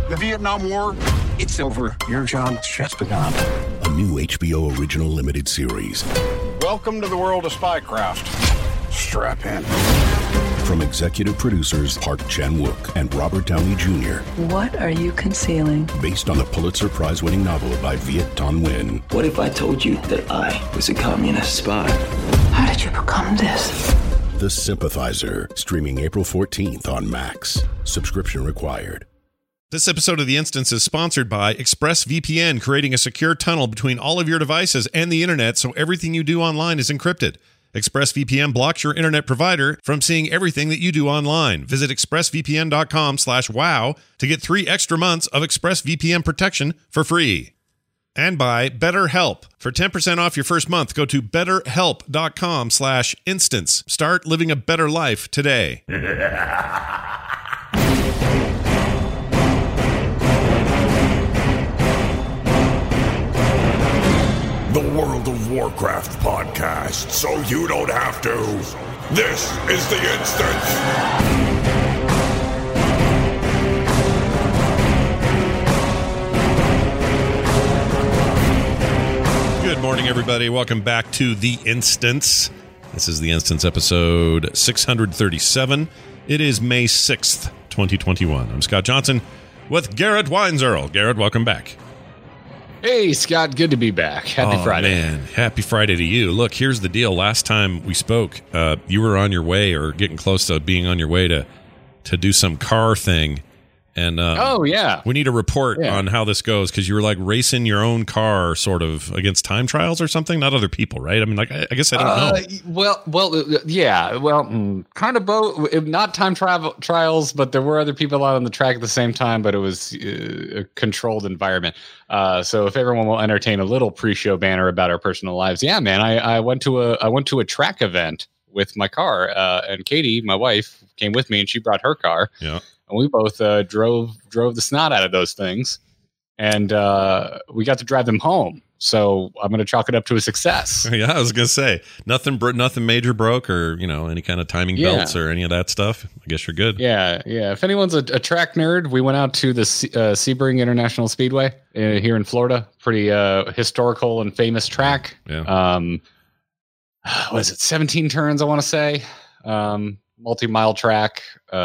The Vietnam War, it's over. Your job's just begun. A new HBO original limited series. Welcome to the world of spycraft. Strap in. From executive producers Park Chan-wook and Robert Downey Jr. What are you concealing? Based on the Pulitzer Prize-winning novel by Viet Thanh Nguyen. What if I told you that I was a communist spy? How did you become this? The Sympathizer, streaming April 14th on Max. Subscription required. This episode of The Instance is sponsored by ExpressVPN, creating a secure tunnel between all of your devices and the internet so everything you do online is encrypted. ExpressVPN blocks your internet provider from seeing everything that you do online. Visit expressvpn.com/wow to get 3 extra months of ExpressVPN protection for free. And by BetterHelp. For 10% off your first month, go to betterhelp.com/instance. Start living a better life today. The World of Warcraft podcast, so you don't have to. This is The Instance. Good morning, everybody. Welcome back to The Instance. This is The Instance episode 637. It is May 6th, 2021. I'm Scott Johnson with Garrett Weinzierl. Garrett, welcome back. Hey, Scott, good to be back. Happy Friday. Man, happy Friday to you. Look, here's the deal. Last time we spoke, you were on your way or getting close to being on your way to do some car thing. And oh, yeah. We need a report on how this goes, because you were like racing your own car sort of against time trials or something, not other people, right? I mean, like, I guess I don't know. Kind of both. Not time trials, but there were other people out on the track at the same time, but it was a controlled environment. So if everyone will entertain a little pre-show banner about our personal lives. Yeah, man, I went to a track event with my car, and Katie, my wife, came with me, and she brought her car. Yeah. And we both drove the snot out of those things, and we got to drive them home. So I'm going to chalk it up to a success. Yeah, I was going to say nothing major broke, or any kind of timing belts or any of that stuff. I guess you're good. Yeah. If anyone's a track nerd, we went out to the Sebring International Speedway here in Florida. Pretty historical and famous track. Yeah. Was it 17 turns? I want to say multi-mile track.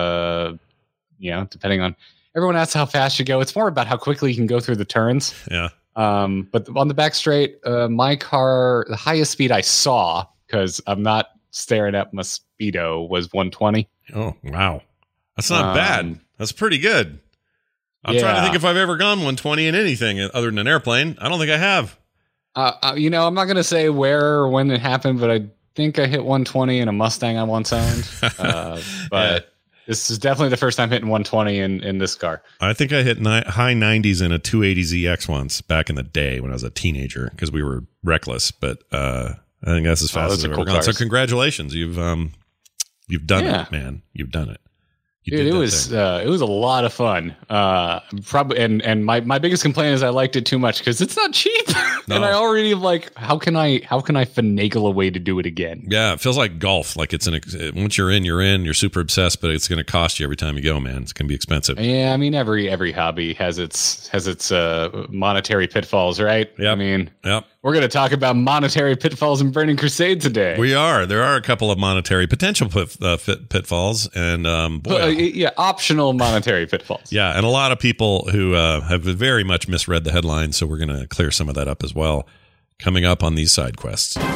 Depending on, everyone asks how fast you go. It's more about how quickly you can go through the turns. Yeah. But on the back straight, my car, the highest speed I saw, because I'm not staring at my speedo, was 120. Oh, wow. That's not bad. That's pretty good. I'm trying to think if I've ever gone 120 in anything other than an airplane. I don't think I have. I'm not going to say where or when it happened, but I think I hit 120 in a Mustang I once owned. But this is definitely the first time hitting 120 in this car. I think I hit high 90s in a 280ZX once back in the day when I was a teenager, because we were reckless. But I think that's as fast as I've ever gone. So congratulations, you've done it, man. You've done it. It was a lot of fun. Probably, and my biggest complaint is I liked it too much because it's not cheap, and I already how can I finagle a way to do it again? Yeah, it feels like golf. Like once you're in, you're super obsessed, but it's going to cost you every time you go, man. It's going to be expensive. Yeah, I mean every hobby has its monetary pitfalls, right? Yeah, I mean, yep. We're going to talk about monetary pitfalls in Burning Crusade today. We are. There are a couple of monetary potential pitfalls, and optional monetary pitfalls. Yeah, and a lot of people who have very much misread the headline, so we're going to clear some of that up as well, coming up on these side quests. The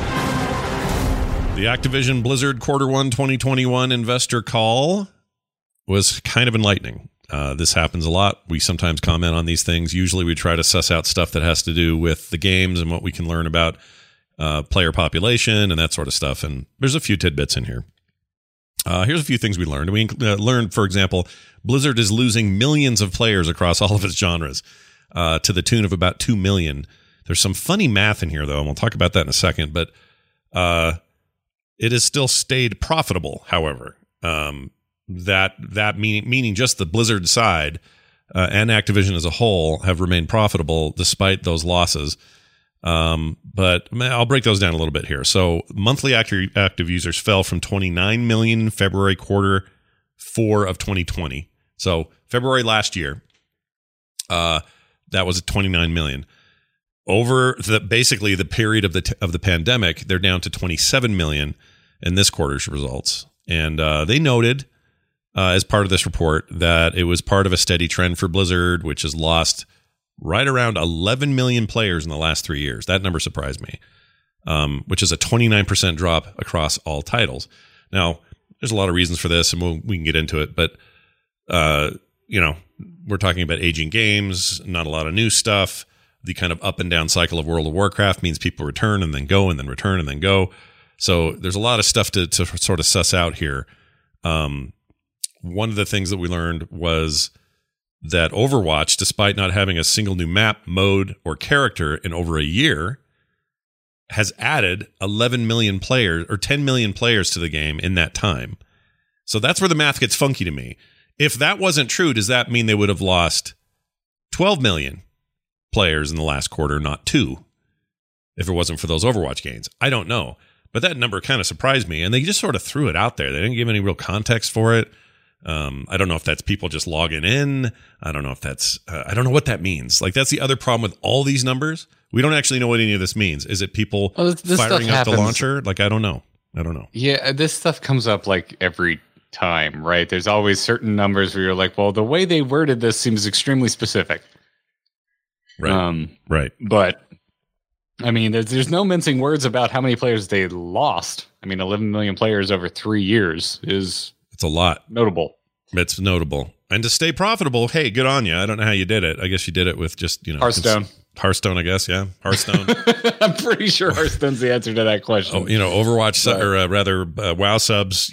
Activision Blizzard Q1 2021 investor call was kind of enlightening. This happens a lot. We sometimes comment on these things. Usually we try to suss out stuff that has to do with the games and what we can learn about player population and that sort of stuff. And there's a few tidbits in here. Here's a few things we learned. We learned, for example, Blizzard is losing millions of players across all of its genres to the tune of about 2 million. There's some funny math in here, though, and we'll talk about that in a second. But it has still stayed profitable, however. That meaning just the Blizzard side and Activision as a whole have remained profitable despite those losses. But I'll break those down a little bit here. So monthly active users fell from 29 million in February Q4 of 2020. So February last year That was 29 million. Over basically the period of the pandemic, they're down to 27 million in this quarter's results. And they noted as part of this report that it was part of a steady trend for Blizzard, which has lost right around 11 million players in the last 3 years. That number surprised me, which is a 29% drop across all titles. Now, there's a lot of reasons for this, and we can get into it. But, we're talking about aging games, not a lot of new stuff. The kind of up and down cycle of World of Warcraft means people return and then go and then return and then go. So there's a lot of stuff to sort of suss out here. One of the things that we learned was that Overwatch, despite not having a single new map, mode, or character in over a year, has added 11 million players or 10 million players to the game in that time. So that's where the math gets funky to me. If that wasn't true, does that mean they would have lost 12 million players in the last quarter, not 2, if it wasn't for those Overwatch gains? I don't know. But that number kind of surprised me, and they just sort of threw it out there. They didn't give any real context for it. I don't know if that's people just logging in. I don't know if that's I don't know what that means. Like, that's the other problem with all these numbers. We don't actually know what any of this means. Is it people this firing up the launcher? Like, I don't know. Yeah, this stuff comes up like every time, right? There's always certain numbers where you're like, well, the way they worded this seems extremely specific. Right. Right. But I mean, there's no mincing words about how many players they lost. I mean, 11 million players over 3 years it's a lot. Notable. It's notable. And to stay profitable, hey, good on you. I don't know how you did it. I guess you did it with just, Hearthstone, I guess. Yeah. Hearthstone. I'm pretty sure Hearthstone's the answer to that question. Overwatch WoW subs,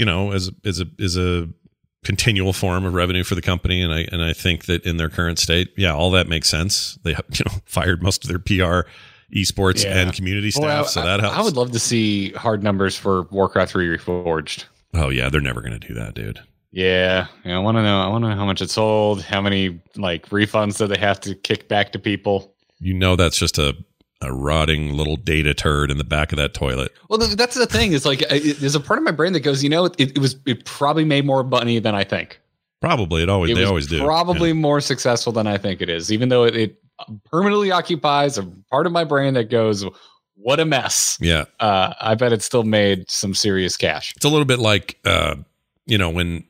is a continual form of revenue for the company. And I think that in their current state, all that makes sense. They, fired most of their PR, esports and community staff. So that helps. I would love to see hard numbers for Warcraft 3 Reforged. Oh yeah. They're never going to do that, dude. Yeah. I want to know how much it sold. How many refunds do they have to kick back to people? That's just a rotting little data turd in the back of that toilet. Well, that's the thing. It's like there's a part of my brain that goes, it probably made more money than I think. Probably. They always do. Probably more successful than I think it is, even though it permanently occupies a part of my brain that goes, what a mess. Yeah. I bet it still made some serious cash. It's a little bit like, when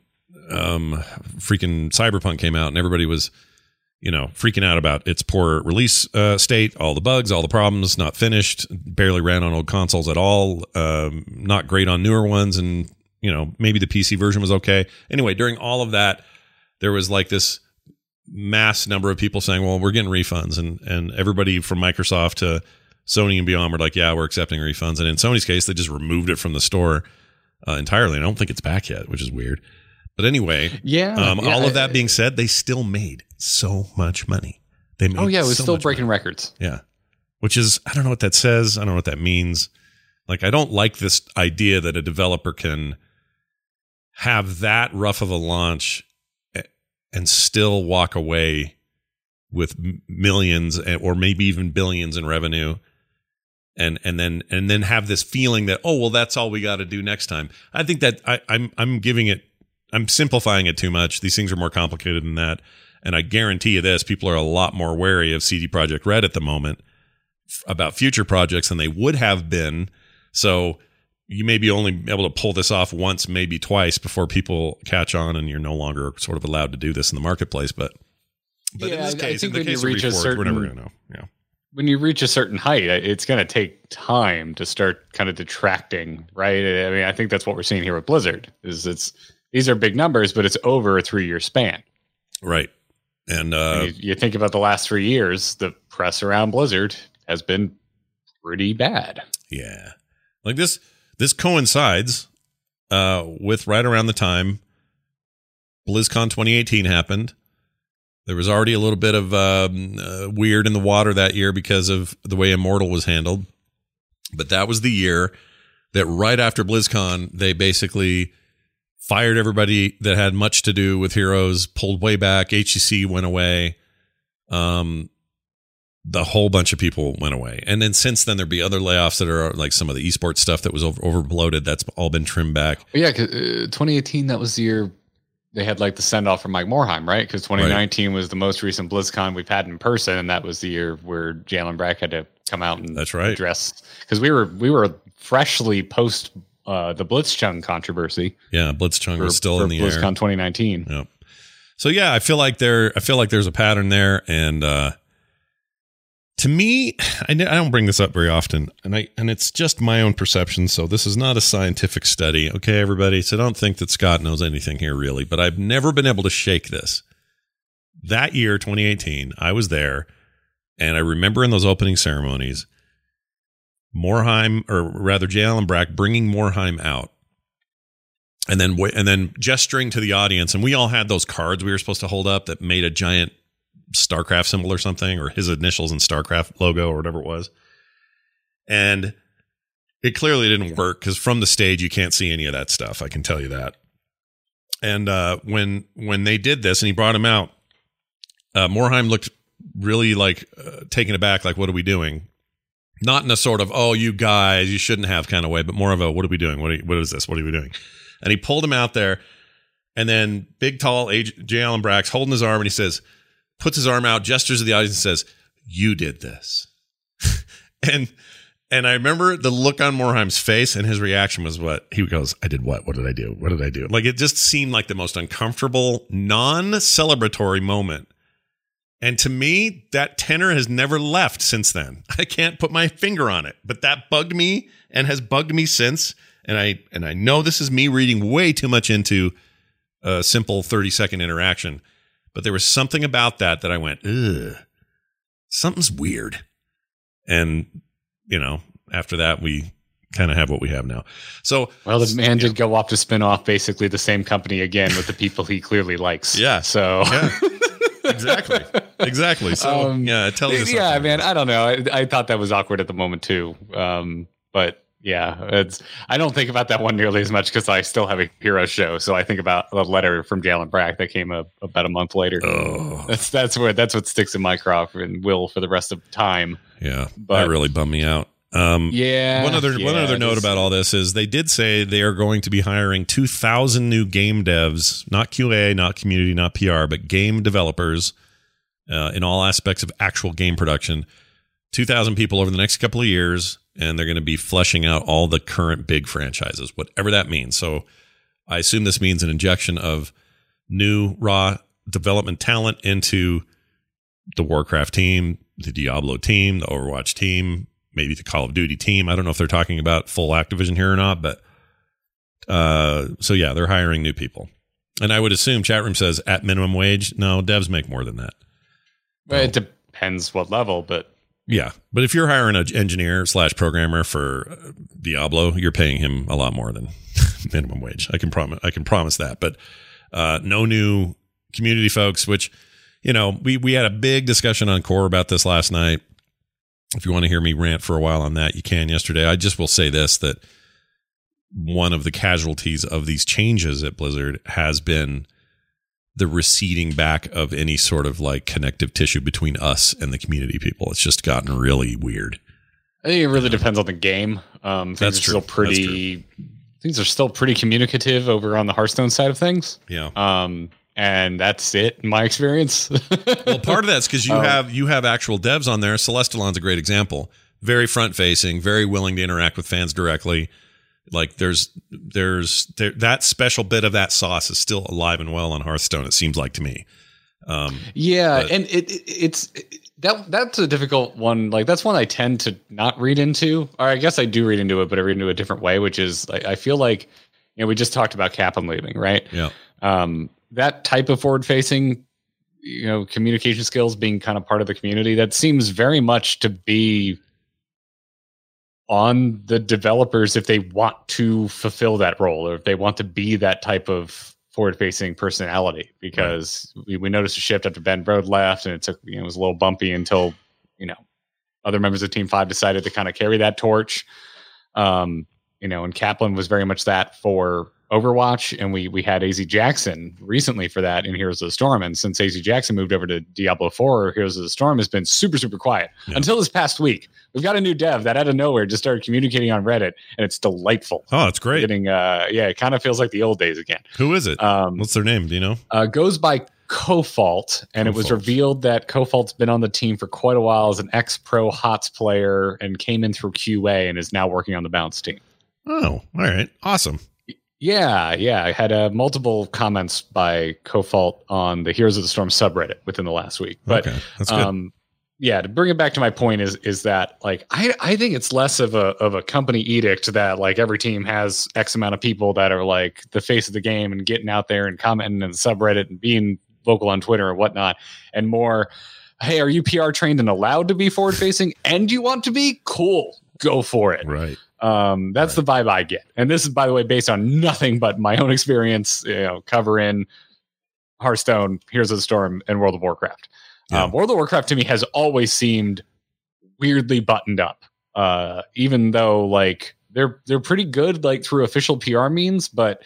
freaking Cyberpunk came out and everybody was, freaking out about its poor release state, all the bugs, all the problems, not finished, barely ran on old consoles at all, not great on newer ones, and, maybe the PC version was okay. Anyway, during all of that, there was this mass number of people saying, well, we're getting refunds, and everybody from Microsoft to Sony and beyond were like, yeah, we're accepting refunds. And in Sony's case, they just removed it from the store entirely. And I don't think it's back yet, which is weird. But anyway, all of that being said, they still made so much money. They made it was still breaking records. Yeah. Which is, I don't know what that says. I don't know what that means. I don't like this idea that a developer can have that rough of a launch and still walk away with millions or maybe even billions in revenue. And then have this feeling that, oh, well, that's all we got to do next time. I think that I'm simplifying it too much. These things are more complicated than that. And I guarantee you this, people are a lot more wary of CD Projekt Red at the moment about future projects than they would have been. So you may be only able to pull this off once, maybe twice before people catch on and you're no longer sort of allowed to do this in the marketplace. But in this case, in the case of Reforged, we're never going to know. Yeah. When you reach a certain height, it's going to take time to start kind of detracting, right? I mean, I think that's what we're seeing here with Blizzard. These are big numbers, but it's over a 3-year span, right? And you think about the last 3 years, the press around Blizzard has been pretty bad. Yeah, this coincides with right around the time BlizzCon 2018 happened. There was already a little bit of weird in the water that year because of the way Immortal was handled. But that was the year that right after BlizzCon, they basically fired everybody that had much to do with Heroes, pulled way back. HCC went away. The whole bunch of people went away. And then since then, there'd be other layoffs that are like some of the esports stuff that was overbloated. That's all been trimmed back. Yeah, 2018, that was the year they had like the send off from Mike Morhaime, right? Because 2019 was the most recent BlizzCon we've had in person, and that was the year where Jalen Brack had to come out and address, because we were freshly post the Blitzchung controversy. Yeah, Blitzchung was still in the BlizzCon air. 2019. Yep. So yeah, I feel like there's a pattern there, and to me, I don't bring this up very often, and it's just my own perception. So this is not a scientific study, okay, everybody. So don't think that Scott knows anything here, really. But I've never been able to shake this. That year, 2018, I was there, and I remember in those opening ceremonies, Jalen Brack bringing Morhaime out, and then gesturing to the audience, and we all had those cards we were supposed to hold up that made a giant StarCraft symbol or something, or his initials and StarCraft logo or whatever it was. And it clearly didn't work, because from the stage you can't see any of that stuff. I can tell you that. And when they did this and he brought him out, Morhaime looked really like taken aback, like, what are we doing? Not in a sort of, oh, you guys, you shouldn't have kind of way, but more of a, what are we doing? What is this? What are we doing? And he pulled him out there, and then big, tall Jalen Brack's holding his arm, and he says, puts his arm out, gestures to the audience, and says, "You did this." and I remember the look on Morheime's face, and his reaction was what? He goes, "I did what? What did I do? What did I do?" Like, it just seemed like the most uncomfortable, non-celebratory moment. And to me, that tenor has never left since then. I can't put my finger on it, but that bugged me and has bugged me since. And I know this is me reading way too much into a simple 30-second interaction. But there was something about that I went, ugh, something's weird. And, after that, we kind of have what we have now. So, well, the man did go off to spin off basically the same company again with the people he clearly likes. Yeah. So, yeah. Exactly. So, it tells you something. Yeah, man, I don't know. I thought that was awkward at the moment too. But yeah, I don't think about that one nearly as much, because I still have a hero show. So I think about the letter from Jalen Brack that came about a month later. Oh. That's what sticks in my craw and will for the rest of time. Yeah, that really bummed me out. One other note about all this is they did say they are going to be hiring 2,000 new game devs, not QA, not community, not PR, but game developers in all aspects of actual game production. 2,000 people over the next couple of years. And they're going to be fleshing out all the current big franchises, whatever that means. So I assume this means an injection of new raw development talent into the Warcraft team, the Diablo team, the Overwatch team, maybe the Call of Duty team. I don't know if they're talking about full Activision here or not, but so yeah, they're hiring new people. And I would assume, chat room says, at minimum wage. No, devs make more than that. Well, it depends what level, but yeah, but if you're hiring an engineer / programmer for Diablo, you're paying him a lot more than minimum wage. I can promise that. But no new community folks, which, we had a big discussion on Core about this last night. If you want to hear me rant for a while on that, you can yesterday. I just will say this, that one of the casualties of these changes at Blizzard has been the receding back of any sort of like connective tissue between us and the community people. It's just gotten really weird. I think it really depends on the game. Things are still pretty communicative over on the Hearthstone side of things. Yeah. And that's it in my experience. Well, part of that's because you have actual devs on there. Celestalon's a great example. Very front facing, very willing to interact with fans directly. Like there's that special bit of that sauce is still alive and well on Hearthstone, it seems like to me. And that's a difficult one. Like that's one I tend to not read into, or I guess I do read into it, but I read into it a different way, which is I feel like, we just talked about Capcom leaving, right? Yeah. That type of forward facing, communication skills being kind of part of the community, that seems very much to be on the developers if they want to fulfill that role, or if they want to be that type of forward-facing personality, because we noticed a shift after Ben Brode left, and it took, it was a little bumpy until, other members of Team 5 decided to kind of carry that torch. and Kaplan was very much that for Overwatch, and we had AZ Jackson recently for that in Heroes of the Storm. And since AZ Jackson moved over to Diablo 4, Heroes of the Storm has been super, super quiet until this past week. We've got a new dev that out of nowhere just started communicating on Reddit, and it's delightful. Oh, it's great. Getting, it kind of feels like the old days again. Who is it? What's their name? Do you know? Goes by Cofault, and it was revealed that Cofault's been on the team for quite a while as an ex-pro HOTS player and came in through QA and is now working on the Bounce team. Oh, all right. Awesome. Yeah. I had multiple comments by Cofault on the Heroes of the Storm subreddit within the last week. But that's good. To bring it back to my point is that like I think it's less of a company edict that like every team has X amount of people that are like the face of the game and getting out there and commenting in the subreddit and being vocal on Twitter and whatnot, and more, hey, are you PR trained and allowed to be forward facing and you want to be? Cool, go for it. Right. That's the vibe I get. And this is, by the way, based on nothing but my own experience, covering Hearthstone, Heroes of the Storm, and World of Warcraft. Yeah. World of Warcraft to me has always seemed weirdly buttoned up, even though like they're pretty good like through official PR means. But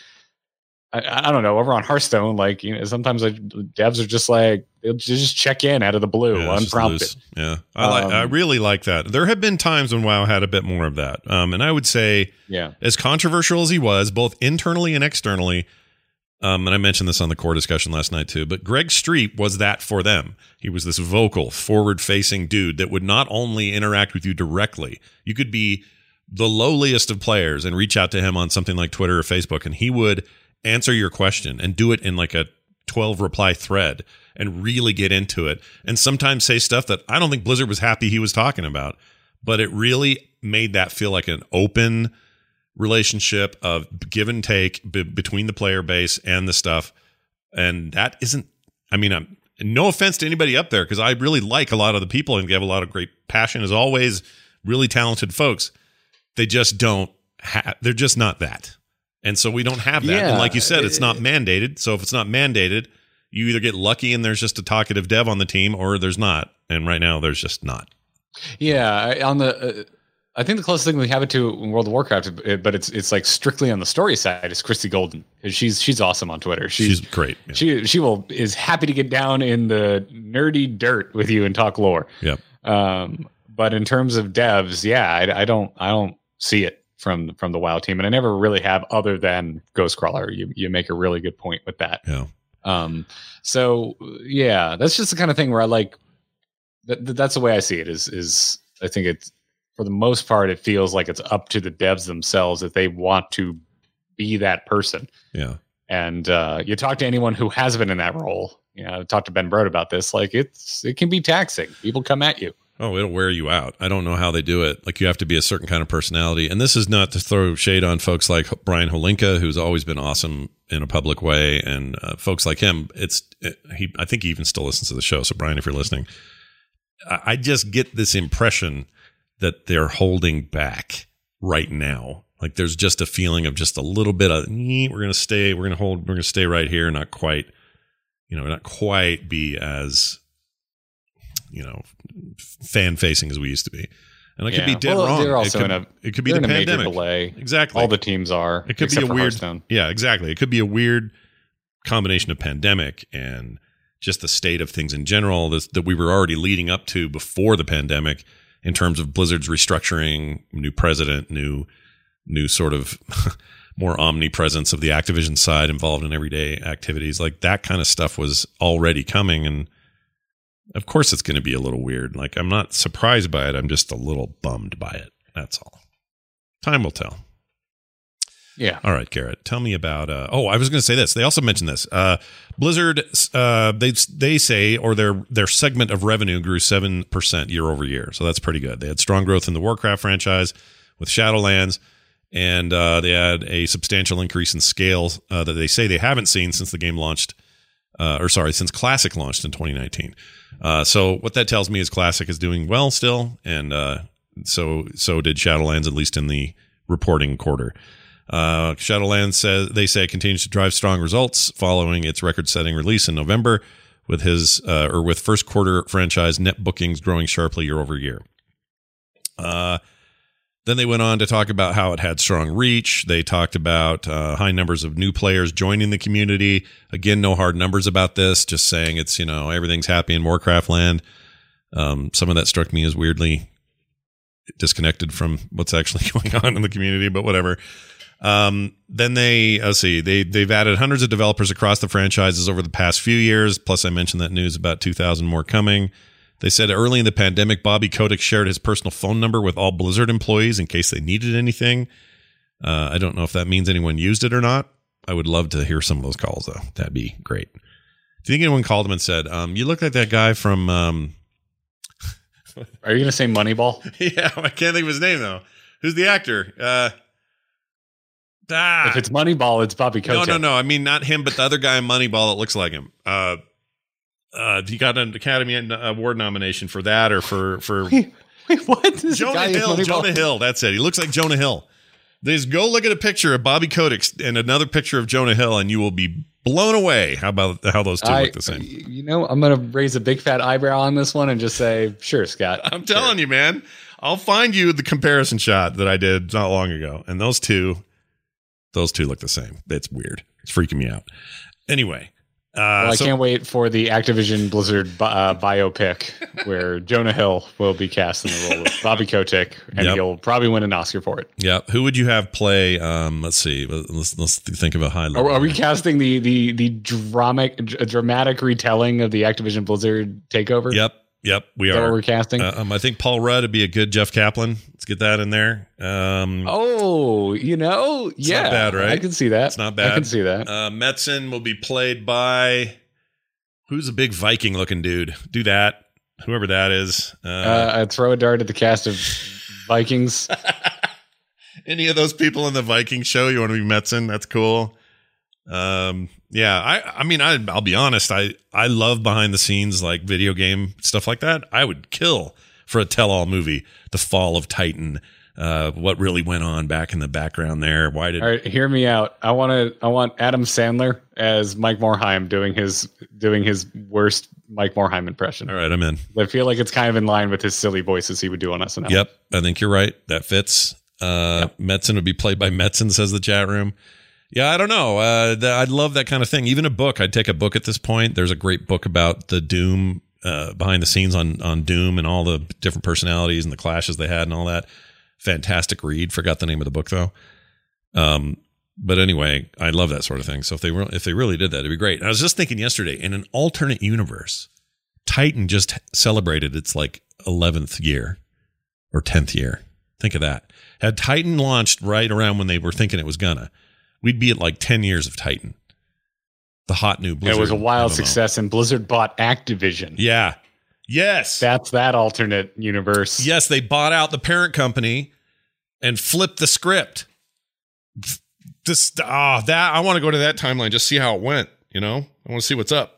I don't know, over on Hearthstone, like sometimes like, devs are just like they'll just check in out of the blue, unprompted. Yeah, I really like that. There have been times when WoW had a bit more of that, and I would say, as controversial as he was, both internally and externally. And I mentioned this on the core discussion last night too, but Greg Streep was that for them. He was this vocal, forward-facing dude that would not only interact with you directly, you could be the lowliest of players and reach out to him on something like Twitter or Facebook, and he would answer your question and do it in like a 12 reply thread and really get into it. And sometimes say stuff that I don't think Blizzard was happy he was talking about, but it really made that feel like an open relationship of give and take between the player base and the stuff. And that isn't, no offense to anybody up there, because I really like a lot of the people and have a lot of great passion, as always, really talented folks. They just they're just not that. And so we don't have that. Yeah, and like you said, it's not mandated. So if it's not mandated, you either get lucky and there's just a talkative dev on the team, or there's not. And right now there's just not. Yeah. I think the closest thing we have it to in World of Warcraft, but it's like strictly on the story side, is Christy Golden. She's awesome on Twitter. She's great. Yeah. She is happy to get down in the nerdy dirt with you and talk lore. Yep. But in terms of devs, I don't see it from the WoW team, and I never really have, other than Ghostcrawler. You make a really good point with that. Yeah. So yeah, that's just the kind of thing where I like. That's the way I see it. Is I think it's, for the most part, it feels like it's up to the devs themselves if they want to be that person. Yeah. And you talk to anyone who has been in that role. I talked to Ben Brode about this. Like it can be taxing. People come at you. Oh, it'll wear you out. I don't know how they do it. Like, you have to be a certain kind of personality. And this is not to throw shade on folks like Brian Holinka, who's always been awesome in a public way, and folks like him. I think he even still listens to the show. So Brian, if you're listening, I just get this impression that they're holding back right now. Like, there's just a feeling of just a little bit of, we're going to stay right here, not quite be as, fan facing as we used to be. And I could be dead wrong. They're also it could be the pandemic. Major delay. Exactly. All the teams are. It could be a weird. Yeah, exactly. It could be a weird combination of pandemic and just the state of things in general that we were already leading up to before the pandemic, in terms of Blizzard's restructuring, new president, new sort of more omnipresence of the Activision side involved in everyday activities. Like, that kind of stuff was already coming. And of course it's going to be a little weird. Like, I'm not surprised by it. I'm just a little bummed by it. That's all. Time will tell. Yeah. All right, Garrett, tell me about, I was going to say this. They also mentioned this. Blizzard, they say, or their segment of revenue grew 7% year over year. So that's pretty good. They had strong growth in the Warcraft franchise with Shadowlands, and they had a substantial increase in scale that they say they haven't seen since the game launched, since Classic launched in 2019. So what that tells me is Classic is doing well still, and so did Shadowlands, at least in the reporting quarter. Shadowlands says it continues to drive strong results following its record-setting release in November, with with first quarter franchise net bookings growing sharply year over year. Then they went on to talk about how it had strong reach. They talked about high numbers of new players joining the community. Again, no hard numbers about this, just saying it's, everything's happy in Warcraft land. Some of that struck me as weirdly disconnected from what's actually going on in the community, but whatever. Then they've added hundreds of developers across the franchises over the past few years. Plus, I mentioned that news about 2,000 more coming. They said early in the pandemic, Bobby Kotick shared his personal phone number with all Blizzard employees in case they needed anything. I don't know if that means anyone used it or not. I would love to hear some of those calls, though. That'd be great. Do you think anyone called him and said, you look like that guy from... Are you going to say Moneyball? Yeah, I can't think of his name, though. Who's the actor? If it's Moneyball, it's Bobby Kotick. No. I mean, not him, but the other guy in Moneyball that looks like him. He got an Academy Award nomination for that, or for Wait, what? Jonah Hill. Jonah Hill. That's it. He looks like Jonah Hill. Just go look at a picture of Bobby Kotick and another picture of Jonah Hill, and you will be blown away. How those two look the same? I'm going to raise a big fat eyebrow on this one and just say, sure, Scott. I'm telling you, man. I'll find you the comparison shot that I did not long ago, and those two look the same. It's weird. It's freaking me out. Anyway. I can't wait for the Activision Blizzard biopic where Jonah Hill will be cast in the role of Bobby Kotick, and he'll probably win an Oscar for it. Yeah. Who would you have play? Let's see. Let's think of a high level. Are we casting the dramatic retelling of the Activision Blizzard takeover? Yep, we are. What we're casting. I think Paul Rudd would be a good Jeff Kaplan. Let's get that in there. It's not bad, right? I can see that. It's not bad. I can see that. Metzen will be played by who's a big Viking looking dude. Do that, whoever that is. Throw a dart at the cast of Vikings. Any of those people in the Viking show, you want to be Metzen? That's cool. I mean, I'll be honest. I love behind the scenes, like video game stuff like that. I would kill for a tell-all movie, The Fall of Titan. What really went on back in the background there? All right, hear me out. I want Adam Sandler as Mike Morhaime doing his worst Mike Morhaime impression. All right, I'm in. I feel like it's kind of in line with his silly voices he would do on SNL. Yep, I think you're right. That fits. Metzen would be played by Metzen, says the chat room. Yeah, I don't know. I'd love that kind of thing. Even a book. I'd take a book at this point. There's a great book about the Doom, behind the scenes on Doom and all the different personalities and the clashes they had and all that. Fantastic read. Forgot the name of the book, though. But anyway, I love that sort of thing. So if they really did that, it'd be great. And I was just thinking yesterday, in an alternate universe, Titan just celebrated its 11th year or 10th year. Think of that. Had Titan launched right around when they were thinking it was gonna, we'd be at 10 years of Titan. The hot new Blizzard. It was a wild MMO. success, and Blizzard bought Activision. Yeah. Yes. That's that alternate universe. Yes, they bought out the parent company and flipped the script. I want to go to that timeline, just see how it went. I want to see what's up.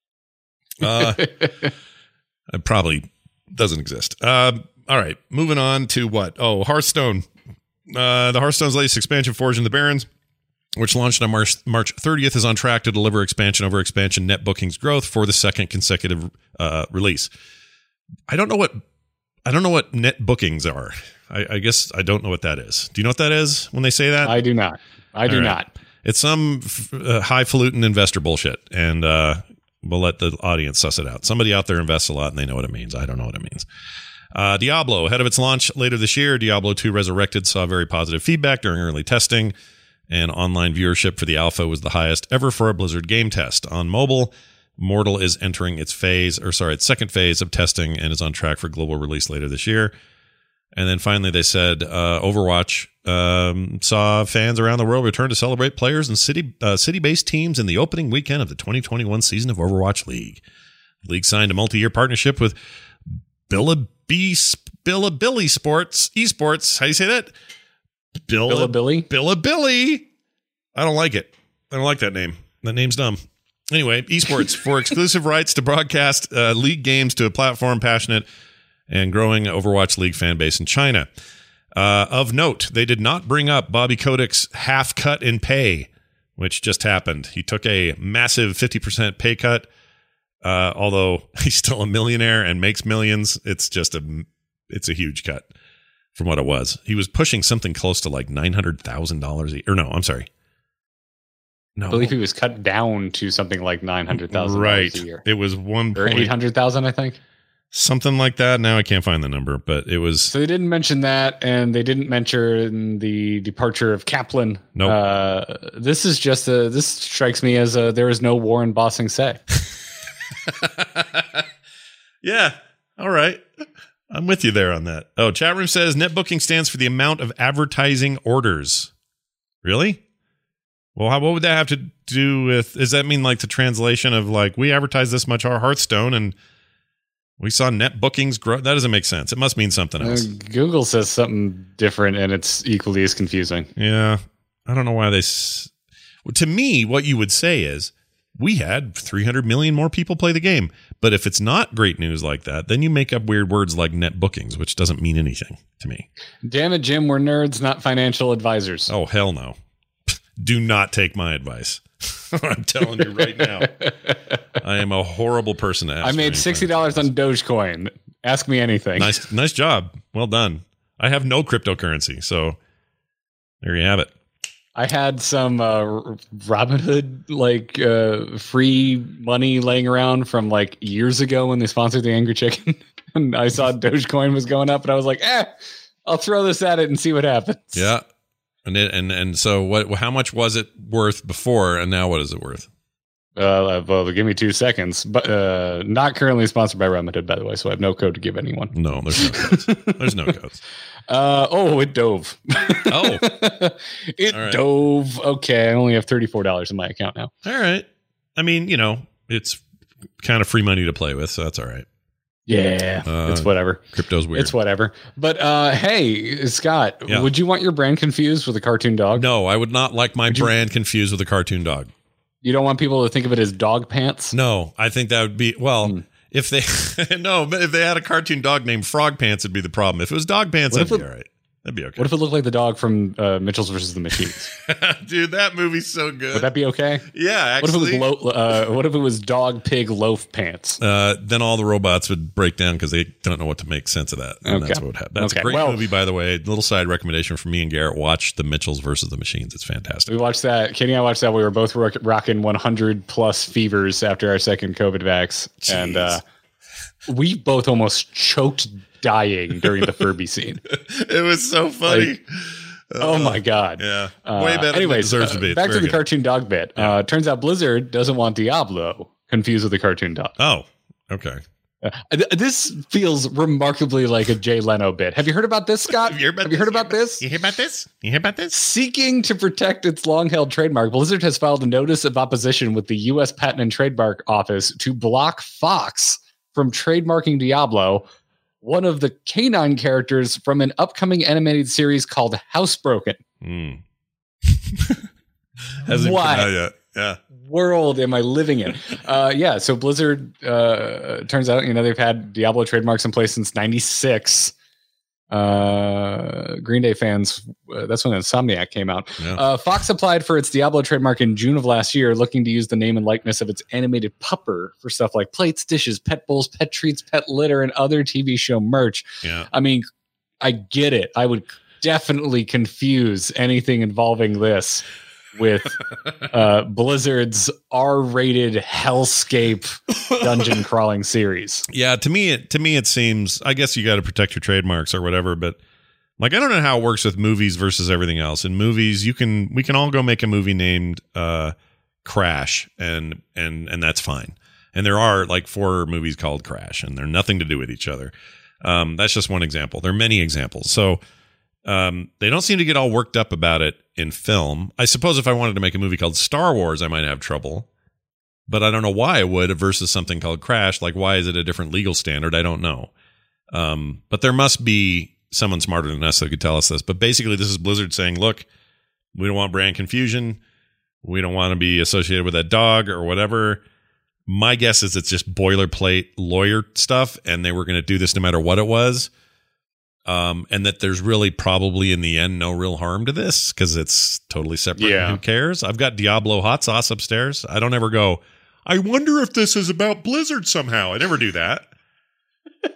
It probably doesn't exist. All right, moving on to what? Oh, Hearthstone. The Hearthstone's latest expansion, Forge in the Barrens, which launched on March 30th, is on track to deliver expansion over expansion net bookings growth for the second consecutive release. I don't know what net bookings are. I guess I don't know what that is. Do you know what that is when they say that? I do not. I do not. It's some highfalutin investor bullshit, and we'll let the audience suss it out. Somebody out there invests a lot, and they know what it means. I don't know what it means. Diablo, ahead of its launch later this year, Diablo 2 Resurrected saw very positive feedback during early testing, and online viewership for the alpha was the highest ever for a Blizzard game test. On mobile, Mortal is entering its second phase of testing and is on track for global release later this year. And then finally, they said Overwatch saw fans around the world return to celebrate players and city-based teams in the opening weekend of the 2021 season of Overwatch League. The league signed a multi-year partnership with Bilibili Sports Esports. How do you say that? Bilibili? Bilibili. I don't like it. I don't like that name. That name's dumb. Anyway, esports for exclusive rights to broadcast league games to a platform passionate and growing Overwatch League fan base in China. Of note, they did not bring up Bobby Kotick's half cut in pay, which just happened. He took a massive 50% pay cut. Although he's still a millionaire and makes millions, it's a huge cut. from what it was. He was pushing something close to like $900,000 or no, I'm sorry. No, I believe he was cut down to something like $900,000 right. a year. It was one or $800,000, I think. Something like that. Now I can't find the number, but it was. So they didn't mention that, and they didn't mention the departure of Kaplan. Nope. This is just this strikes me as there is no war in Ba Sing Se. Yeah. All right. I'm with you there on that. Oh, chat room says net booking stands for the amount of advertising orders. Really? Well, what would that have to do with? Does that mean like the translation of like we advertise this much our Hearthstone and we saw net bookings grow? That doesn't make sense. It must mean something else. Google says something different, and it's equally as confusing. Yeah, I don't know why they. To me, what you would say is we had 300 million more people play the game. But if it's not great news like that, then you make up weird words like net bookings, which doesn't mean anything to me. Damn it, Jim, we're nerds, not financial advisors. Oh, hell no. Do not take my advice. I'm telling you right now. I am a horrible person to ask. I made $60 on Dogecoin. Ask me anything. Nice job. Well done. I have no cryptocurrency, so there you have it. I had some Robinhood free money laying around from like years ago when they sponsored the Angry Chicken, and I saw Dogecoin was going up, and I was like, I'll throw this at it and see what happens. Yeah, and so what? How much was it worth before, and now what is it worth? Well, give me 2 seconds. But not currently sponsored by Robinhood, by the way, so I have no code to give anyone. No, there's no codes. There's no codes. It dove. Oh, it dove. Okay, I only have $34 in my account now. All right. I mean, it's kind of free money to play with, so that's all right. Yeah, it's whatever. Crypto's weird. It's whatever. But hey, Scott, would you want your brand confused with a cartoon dog? No, I would not like my brand confused with a cartoon dog. You don't want people to think of it as dog pants? No, I think that would be if they if they had a cartoon dog named Frog Pants, it'd be the problem. If it was Dog Pants, that'd be all right. That'd be okay. What if it looked like the dog from Mitchell's versus the Machines? Dude, that movie's so good. Would that be okay? Yeah, actually. What if it was Dog Pig Loaf Pants? Then all the robots would break down because they don't know what to make sense of that. And that's what would happen. That's a great movie, by the way. Little side recommendation from me and Garrett. Watch The Mitchells versus the Machines. It's fantastic. We watched that. Kenny and I watched that. We were both rocking 100 plus fevers after our second COVID vax. Jeez. And we both almost choked dying during the Furby scene. It was so funny. Oh my God. Yeah. Way better than it deserves to be. Back to the cartoon dog bit. Turns out Blizzard doesn't want Diablo confused with a cartoon dog. Oh, okay. This feels remarkably like a Jay Leno bit. Have you heard about this, Scott? Have you heard about this? You hear about this? You hear about this? Seeking to protect its long-held trademark, Blizzard has filed a notice of opposition with the U.S. Patent and Trademark Office to block Fox from trademarking Diablo, one of the canine characters from an upcoming animated series called Housebroken. Hasn't come out yet. Yeah. World am I living in? So Blizzard, turns out, they've had Diablo trademarks in place since 96. Green Day fans, that's when Insomniac came out. Yeah. Fox applied for its Diablo trademark in June of last year, looking to use the name and likeness of its animated pupper for stuff like plates, dishes, pet bowls, pet treats, pet litter, and other TV show merch. Yeah. I mean, I get it. I would definitely confuse anything involving this with Blizzard's R-rated hellscape dungeon crawling series. Yeah, to me it seems, I guess you got to protect your trademarks or whatever, but like I don't know how it works with movies versus everything else. In movies, we can all go make a movie named Crash and that's fine. And there are like 4 movies called Crash and they're nothing to do with each other. That's just one example. There are many examples. So they don't seem to get all worked up about it in film. I suppose if I wanted to make a movie called Star Wars, I might have trouble, but I don't know why I would versus something called Crash. Like, why is it a different legal standard? I don't know. But there must be someone smarter than us that could tell us this. But basically, this is Blizzard saying, look, we don't want brand confusion. We don't want to be associated with that dog or whatever. My guess is it's just boilerplate lawyer stuff, and they were going to do this no matter what it was. And that there's really probably in the end no real harm to this because it's totally separate. Yeah. Who cares? I've got Diablo hot sauce upstairs. I don't ever go, I wonder if this is about Blizzard somehow. I never do that.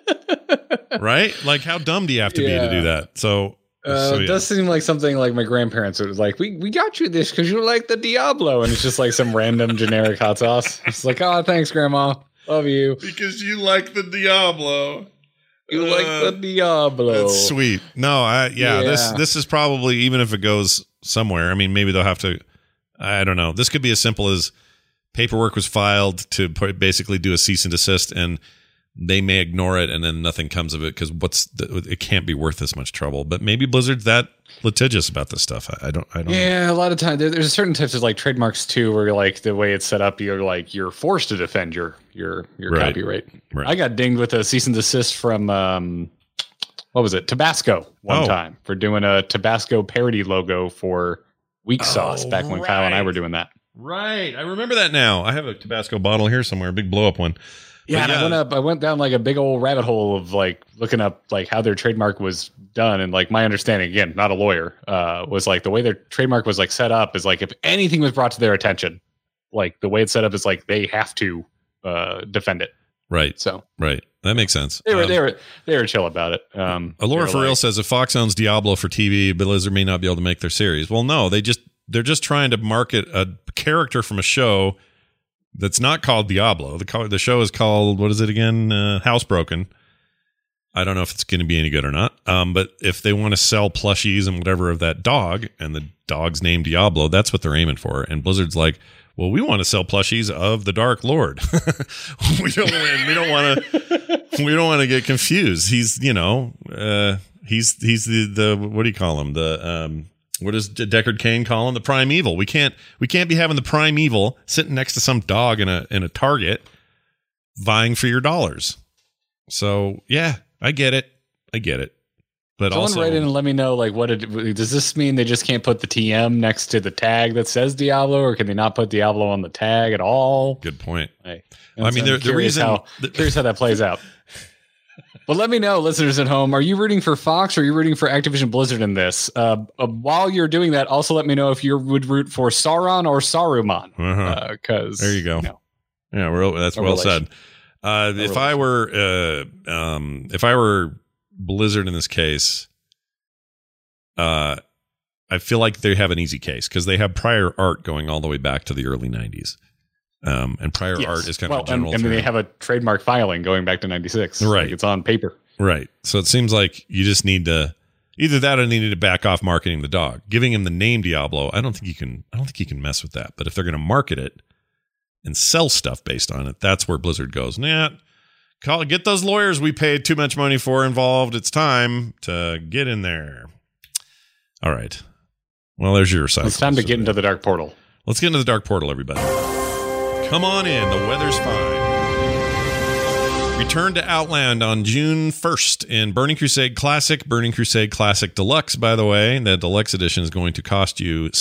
Right? Like, how dumb do you have to be to do that? So it does seem like something like my grandparents would like, we got you this because you like the Diablo. And it's just like some random generic hot sauce. It's like, oh, thanks, Grandma. Love you. Because you like the Diablo. You like the Diablo. That's sweet. No, this is probably, even if it goes somewhere, I mean, maybe they'll have to, I don't know. This could be as simple as paperwork was filed to basically do a cease and desist, and they may ignore it, and then nothing comes of it because it can't be worth this much trouble. But maybe Blizzard's that litigious about this stuff. I don't know. Yeah, a lot of times there's certain types of like trademarks too, where like the way it's set up, you're forced to defend your copyright. Right. I got dinged with a cease and desist from what was it, Tabasco one time for doing a Tabasco parody logo for Weak Sauce back when Kyle and I were doing that. Right, I remember that now. I have a Tabasco bottle here somewhere, a big blow up one. Yeah, and I went down like a big old rabbit hole of like looking up like how their trademark was done, and like my understanding, again, not a lawyer, was like the way their trademark was like set up is like if anything was brought to their attention, like the way it's set up is like they have to defend it. Right. So right, that makes sense. They were chill about it. Allure for real says if Fox owns Diablo for TV, Blizzard may not be able to make their series. Well, no, they're just trying to market a character from a show that's not called Diablo. The show is called, what is it again? Housebroken. I don't know if it's going to be any good or not. But if they want to sell plushies and whatever of that dog, and the dog's name Diablo, that's what they're aiming for. And Blizzard's like, well, we want to sell plushies of the Dark Lord. we don't want to get confused. He's, he's the what do you call him? The what does Deckard Cain call him? The Prime Evil. We can't be having the Prime Evil sitting next to some dog in a Target vying for your dollars. So yeah, I get it. But someone also, write in and let me know, like, does this mean they just can't put the TM next to the tag that says Diablo, or can they not put Diablo on the tag at all? Good point. Hey, I mean, the reason curious how that plays out. But let me know, listeners at home, are you rooting for Fox or are you rooting for Activision Blizzard in this? While you're doing that, also let me know if you would root for Sauron or Saruman. Because there you go. Yeah, that's well said. If I were Blizzard in this case, I feel like they have an easy case because they have prior art going all the way back to the early 90s. And prior art is kind of a general and they have a trademark filing going back to 96. Right. Like it's on paper. Right. So it seems like you just need to either that or they need to back off marketing the dog. Giving him the name Diablo, I don't think you can mess with that. But if they're going to market it and sell stuff based on it, that's where Blizzard goes. Get those lawyers we paid too much money for involved. It's time to get in there. All right. Well, there's your side. It's time to get into the Dark Portal. Let's get into the Dark Portal, everybody. Come on in. The weather's fine. Return to Outland on June 1st in Burning Crusade Classic, Burning Crusade Classic Deluxe, by the way. The Deluxe Edition is going to cost you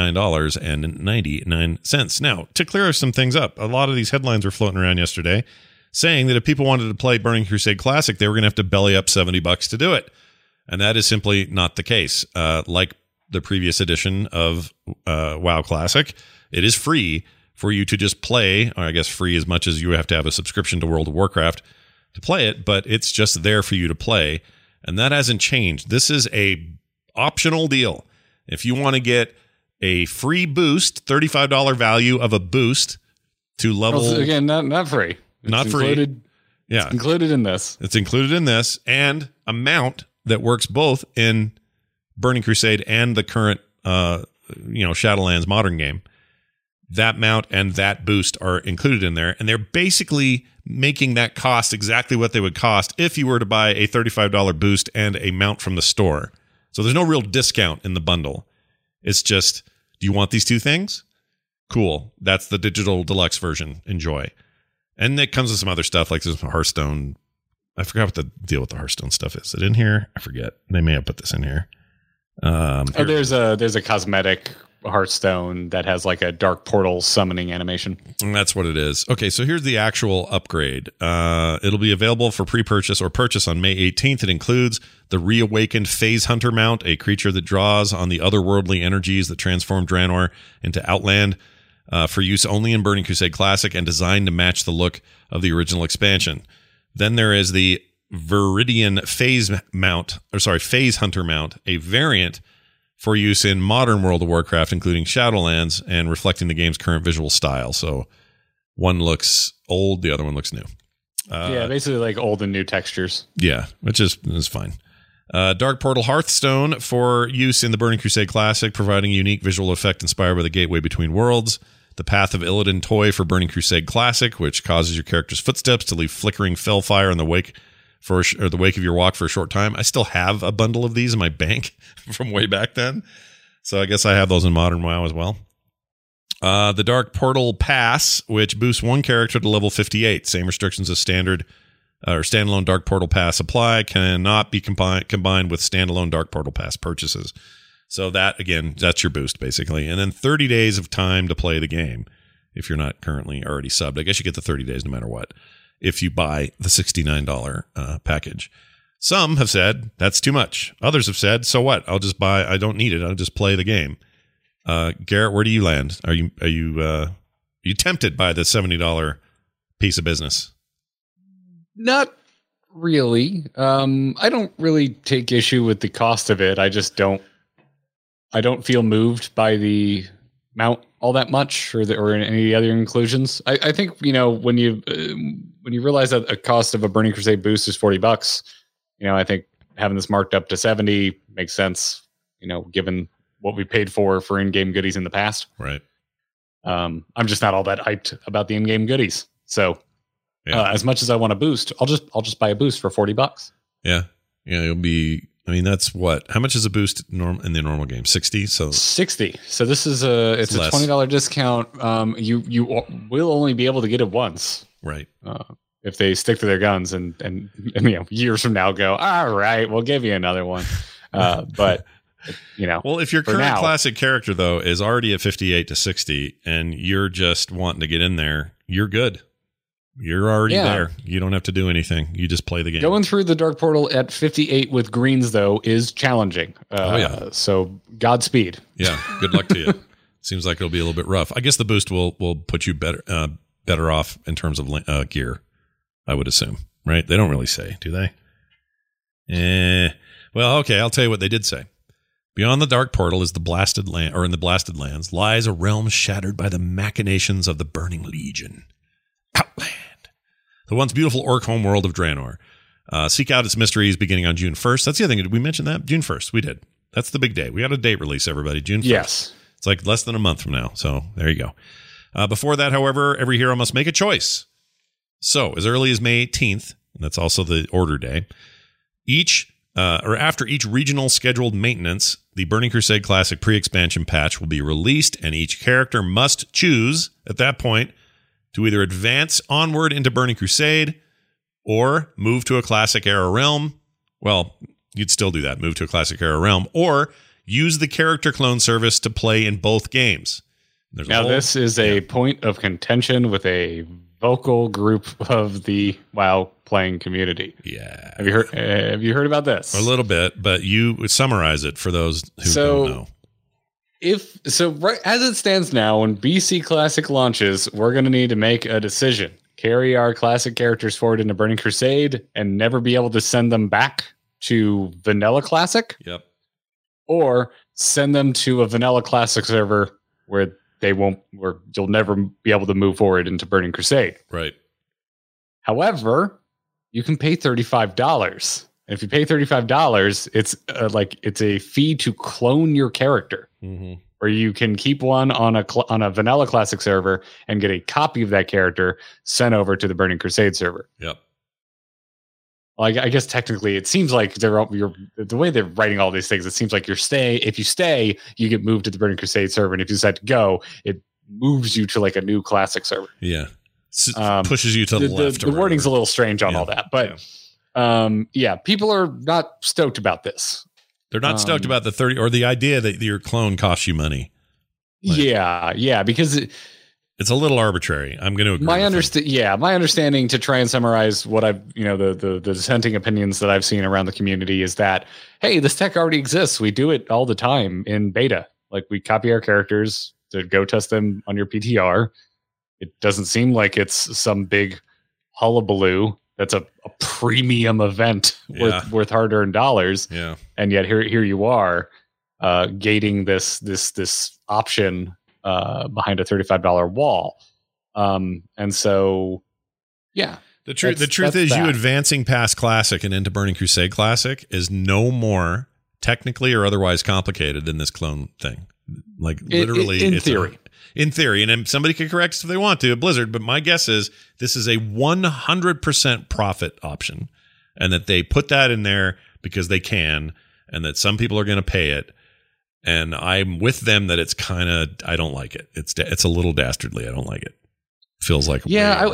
$69.99. Now, to clear some things up, a lot of these headlines were floating around yesterday saying that if people wanted to play Burning Crusade Classic, they were going to have to belly up $70 to do it. And that is simply not the case. Like the previous edition of WoW Classic, it is free for you to just play, or I guess free as much as you have to have a subscription to World of Warcraft to play it, but it's just there for you to play. And that hasn't changed. This is a optional deal. If you want to get a free boost, $35 value of a boost to level... Also, again, not free. Not free. Yeah. It's included in this. It's included in this, and a mount that works both in Burning Crusade and the current Shadowlands modern game. That mount and that boost are included in there, and they're basically making that cost exactly what they would cost if you were to buy a $35 boost and a mount from the store. So there's no real discount in the bundle. It's just, do you want these two things? Cool. That's the digital deluxe version. Enjoy. And it comes with some other stuff like this Hearthstone. I forgot what the deal with the Hearthstone stuff is. Is it in here? I forget. They may have put this in here. There's a cosmetic Hearthstone that has like a Dark Portal summoning animation. And that's what it is. Okay, so here's the actual upgrade. It'll be available for pre-purchase or purchase on May 18th. It includes the reawakened Phase Hunter mount, a creature that draws on the otherworldly energies that transform Draenor into Outland, for use only in Burning Crusade Classic and designed to match the look of the original expansion. Then there is the Viridian Phase Hunter mount, a variant for use in modern World of Warcraft, including Shadowlands, and reflecting the game's current visual style. So one looks old, the other one looks new. Basically like old and new textures. Yeah, which is fine. Dark Portal Hearthstone for use in the Burning Crusade Classic, providing a unique visual effect inspired by the gateway between worlds. The Path of Illidan toy for Burning Crusade Classic, which causes your character's footsteps to leave flickering fellfire in the wake of your walk for a short time. I still have a bundle of these in my bank from way back then, so I guess I have those in Modern WoW as well. The Dark Portal Pass, which boosts one character to level 58. Same restrictions as standard or standalone Dark Portal Pass apply. Cannot be combined with standalone Dark Portal Pass purchases. So that, again, that's your boost, basically. And then 30 days of time to play the game if you're not currently already subbed. I guess you get the 30 days no matter what if you buy the $69 package. Some have said, that's too much. Others have said, so what? I'll just buy. I don't need it. I'll just play the game. Garrett, where do you land? Are you tempted by the $70 piece of business? Not really. I don't really take issue with the cost of it. I just don't feel moved by the mount all that much, or any other inclusions. I think, when you realize that a cost of a Burning Crusade boost is $40, I think having this marked up to 70 makes sense. Given what we paid for in-game goodies in the past. Right. I'm just not all that hyped about the in-game goodies. So as much as I want a boost, I'll just buy a boost for $40. Yeah. Yeah. It'll be, that's what, how much is a boost in the normal game? 60. So 60. So this is it's a $20 discount. You will only be able to get it once. Right. If they stick to their guns and years from now go, all right, we'll give you another one. But well, if your current classic character though is already at 58 to 60 and you're just wanting to get in there, you're good. You're already there. You don't have to do anything. You just play the game. Going through the Dark Portal at 58 with greens though is challenging. So Godspeed. Yeah. Good luck to you. Seems like it'll be a little bit rough. I guess the boost will put you better off in terms of gear, I would assume. Right? They don't really say, do they? Well, okay. I'll tell you what they did say. Beyond the Dark Portal is the Blasted Land, or in the Blasted Lands, lies a realm shattered by the machinations of the Burning Legion. Outland. The once beautiful orc homeworld of Draenor. Seek out its mysteries beginning on June 1st. That's the other thing. Did we mention that? June 1st. We did. That's the big day. We got a date release, everybody. June 1st. Yes. It's like less than a month from now. So there you go. Before that, however, every hero must make a choice. So as early as May 18th, and that's also the order day, after each regional scheduled maintenance, the Burning Crusade Classic pre-expansion patch will be released, and each character must choose at that point to either advance onward into Burning Crusade or move to a Classic Era realm. Well, you'd still do that, move to a Classic Era realm, or use the character clone service to play in both games. This is a point of contention with a vocal group of the WoW playing community. Yeah. Have you heard about this? A little bit, but you summarize it for those who don't know. Right as it stands now, when BC Classic launches, we're going to need to make a decision. Carry our classic characters forward into Burning Crusade and never be able to send them back to Vanilla Classic. Yep. Or send them to a Vanilla Classic server where you'll never be able to move forward into Burning Crusade. Right. However, you can pay $35. And if you pay $35, it's a fee to clone your character. Mm-hmm. Or you can keep one on a Vanilla Classic server and get a copy of that character sent over to the Burning Crusade server. Yep. Well, I guess technically it seems like the way they're writing all these things, it seems like if you stay, you get moved to the Burning Crusade server. And if you decide to go, it moves you to like a new Classic server. Yeah. Pushes you to the left. The wording's a little strange on all that. But people are not stoked about this. They're not stoked about the 30 or the idea that your clone costs you money. Because it's a little arbitrary. I'm going to agree. My understanding, to try and summarize what I've, the dissenting opinions that I've seen around the community, is that, hey, this tech already exists. We do it all the time in beta. Like, we copy our characters to go test them on your PTR. It doesn't seem like it's some big hullabaloo. That's a a premium event worth hard-earned dollars. Yeah. And yet here you are gating this option behind a $35 wall. And so, yeah. The truth is you advancing past Classic and into Burning Crusade Classic is no more technically or otherwise complicated than this clone thing. Like literally in theory. In theory, and somebody can correct us if they want to at Blizzard, but my guess is this is a 100% profit option, and that they put that in there because they can, and that some people are going to pay it. And I'm with them that it's kind of, I don't like it. It's a little dastardly. I don't like it. Feels like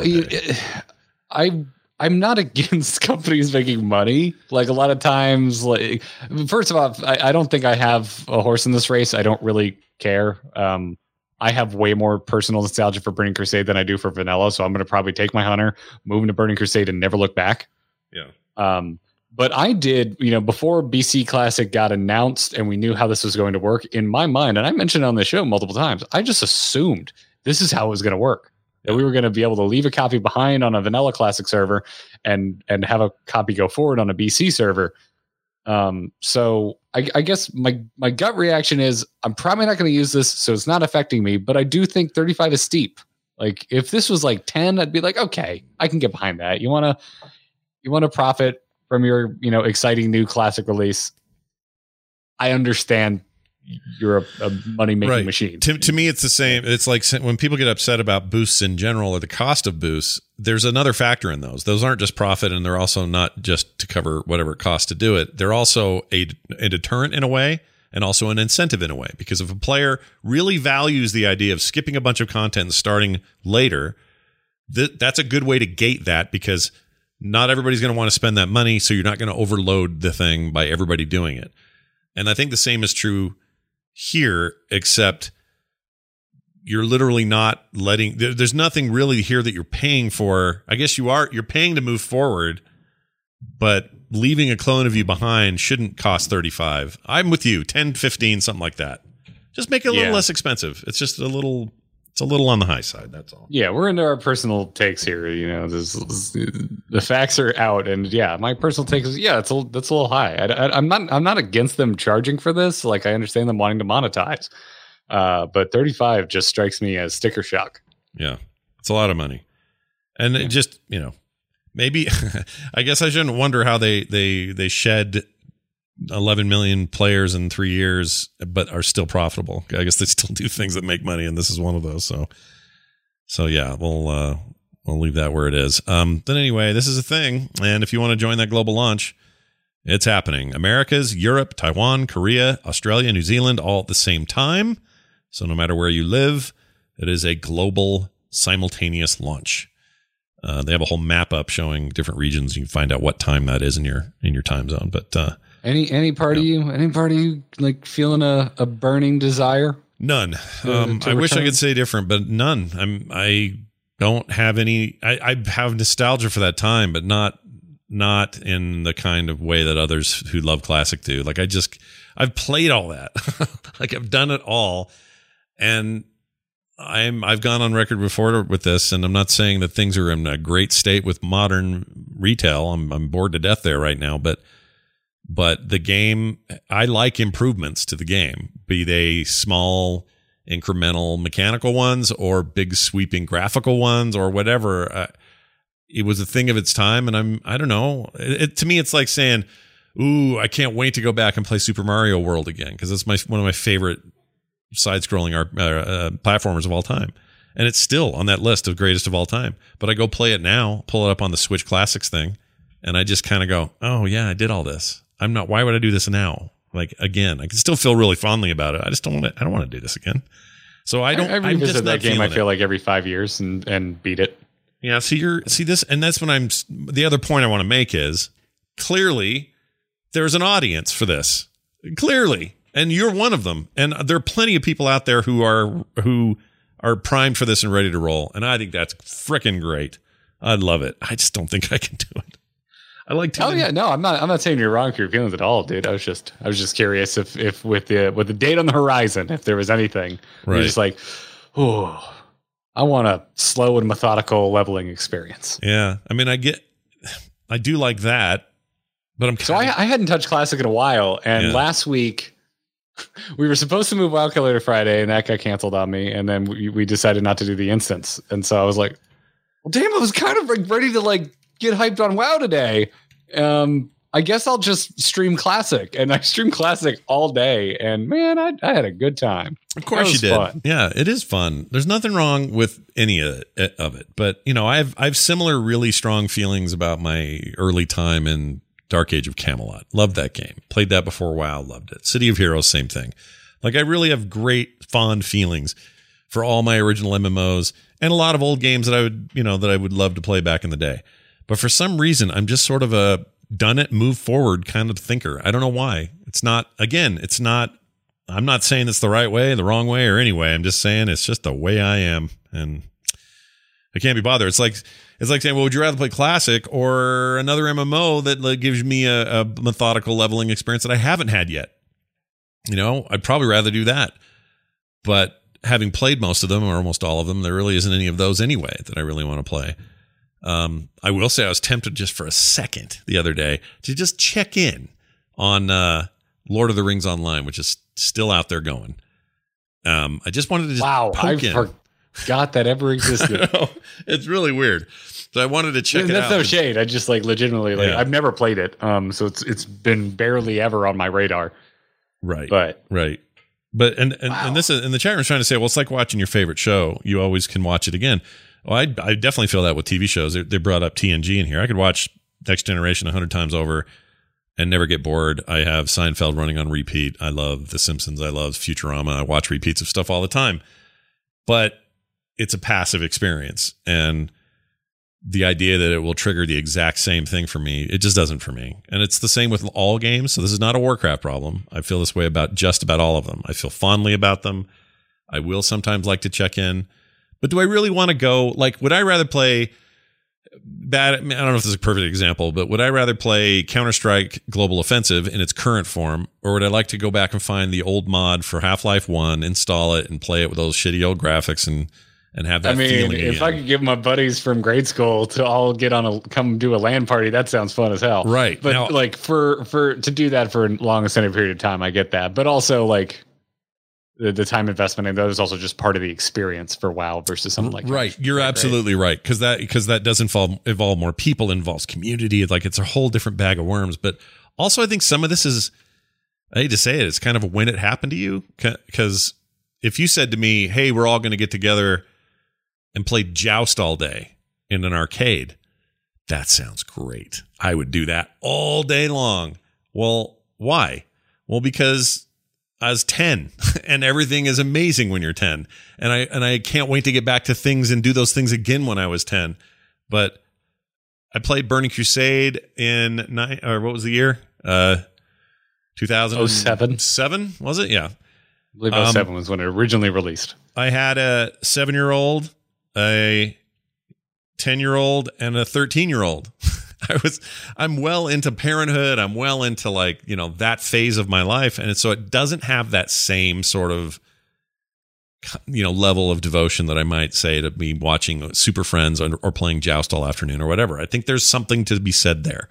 I'm not against companies making money. Like a lot of times, like first of all, I don't think I have a horse in this race. I don't really care. I have way more personal nostalgia for Burning Crusade than I do for vanilla. So I'm going to probably take my hunter, move into Burning Crusade, and never look back. Yeah. But I did, before BC Classic got announced and we knew how this was going to work, in my mind, and I mentioned it on the show multiple times, I just assumed this is how it was going to work. That we were going to be able to leave a copy behind on a vanilla Classic server and have a copy go forward on a BC server. So I guess my gut reaction is I'm probably not going to use this, so it's not affecting me, but I do think 35 is steep. Like if this was like 10, I'd be like, okay, I can get behind that. You want to profit from your, exciting new Classic release. I understand you're a money-making machine. To me, it's the same. It's like when people get upset about boosts in general or the cost of boosts, there's another factor in those. Those aren't just profit, and they're also not just to cover whatever it costs to do it. They're also a deterrent in a way, and also an incentive in a way. Because if a player really values the idea of skipping a bunch of content and starting later, that's a good way to gate that, because not everybody's going to want to spend that money, so you're not going to overload the thing by everybody doing it. And I think the same is true here, except you're literally not letting, there's nothing really here that you're paying for. I guess you're paying to move forward, but leaving a clone of you behind shouldn't cost 35. I'm with you, 10, 15, something like that. Just make it a little less expensive. It's just a little on the high side. That's all. Yeah, we're into our personal takes here. The facts are out, and my personal take is that's a little high. I'm not against them charging for this. Like I understand them wanting to monetize, but 35 just strikes me as sticker shock. Yeah, it's a lot of money, and it just maybe I guess I shouldn't wonder how they shed 11 million players in 3 years, but are still profitable. I guess they still do things that make money, and this is one of those. So yeah, we'll leave that where it is. But anyway, this is a thing, and if you want to join that global launch, it's happening. Americas, Europe, Taiwan, Korea, Australia, New Zealand, all at the same time. So no matter where you live, it is a global simultaneous launch. They have a whole map up showing different regions. You can find out what time that is in your time zone. But Any part of you like feeling a burning desire? None. I wish I could say different, but none. I don't have any. I have nostalgia for that time, but not in the kind of way that others who love Classic do. Like I've played all that. Like I've done it all, and I've gone on record before with this, and I'm not saying that things are in a great state with modern retail. I'm bored to death there right now, but the game, I like improvements to the game, be they small incremental mechanical ones or big sweeping graphical ones or whatever. It was a thing of its time, and I don't know. To me, it's like saying, "Ooh, I can't wait to go back and play Super Mario World again," because that's one of my favorite side-scrolling platformers of all time, and it's still on that list of greatest of all time. But I go play it now, pull it up on the Switch Classics thing, and I just kind of go, "Oh yeah, I did all this. Why would I do this now? Like again, I can still feel really fondly about it. I just don't want to do this again." So I revisit that game. I feel like every 5 years and beat it. Yeah. See this, and that's when the other point I want to make is clearly there's an audience for this. Clearly, and you're one of them. And there are plenty of people out there who are primed for this and ready to roll. And I think that's freaking great. I love it. I just don't think I can do it. I like to. Oh yeah, no, I'm not saying you're wrong for your feelings at all, dude. I was just curious if with the date on the horizon, if there was anything, right. You're just like, oh, I want a slow and methodical leveling experience. Yeah, I mean, I I do like that, but I'm So I hadn't touched Classic in a while, and Yeah. last week we were supposed to move WoW Killer to Friday, and that got canceled on me, and then we decided not to do the instance, and so I was like, well, damn, I was kind of like ready to like get hyped on WoW today. I guess I'll just stream Classic, and I streamed Classic all day, and man, I had a good time. Of course you That did. was fun. Yeah, it is fun. There's nothing wrong with any of it. But, you know, I've similar really strong feelings about my early time in Dark Age of Camelot. Loved that game. Played that before WoW. Loved it. City of Heroes, same thing. Like, I really have great, fond feelings for all my original MMOs and a lot of old games that I would love to play back in the day. But for some reason, I'm just sort of a done it, move forward kind of thinker. I don't know why. I'm not saying it's the right way, the wrong way, or any way. I'm just saying it's just the way I am, and I can't be bothered. It's like saying, well, would you rather play Classic or another MMO that like, gives me a methodical leveling experience that I haven't had yet? You know, I'd probably rather do that. But having played most of them or almost all of them, there really isn't any of those anyway that I really want to play. I will say I was tempted just for a second the other day to just check in on Lord of the Rings Online, which is still out there going. I just wanted to just poke in. Forgot that ever existed. It's really weird. So I wanted to check it out. That's no shade. I just like legitimately like Yeah. I've never played it. So it's been barely ever on my radar. Right. But But and this is, and the chat room's trying to say, well, it's like watching your favorite show. You always can watch it again. Well, I definitely feel that with TV shows. They brought up TNG in here. I could watch Next Generation 100 times over and never get bored. I have Seinfeld running on repeat. I love The Simpsons. I love Futurama. I watch repeats of stuff all the time. But it's a passive experience. And the idea that it will trigger the exact same thing for me, it just doesn't for me. And it's the same with all games. So this is not a Warcraft problem. I feel this way about just about all of them. I feel fondly about them. I will sometimes like to check in. But do I really want to go? Like, would I rather play I don't know if this is a perfect example, but would I rather play Counter-Strike Global Offensive in its current form, or would I like to go back and find the old mod for Half-Life 1, install it, and play it with those shitty old graphics and have that feeling if again? I could get my buddies from grade school to all get on come do a LAN party, that sounds fun as hell. Right. But Now- like for to do that for a long extended period of time, I get that. But also like the time investment, and that is also just part of the experience for WoW versus something like Right. You're absolutely right. Because that does involve more people, involves community. Like, it's a whole different bag of worms. But also, I think some of this is, I hate to say it, it's kind of when it happened to you. Because if you said to me, hey, we're all going to get together and play Joust all day in an arcade, that sounds great. I would do that all day long. Well, why? Well, because I was 10 and everything is amazing when you're 10. And I can't wait to get back to things and do those things again when I was 10. But I played Burning Crusade in what was the year? 2007. 7 was it? Yeah. I believe 07 was when it originally released. I had a 7-year-old, a 10-year-old, and a 13-year-old. I'm well into parenthood. I'm well into that phase of my life. And so it doesn't have that same sort of, level of devotion that I might say to me watching Super Friends or playing Joust all afternoon or whatever. I think there's something to be said there.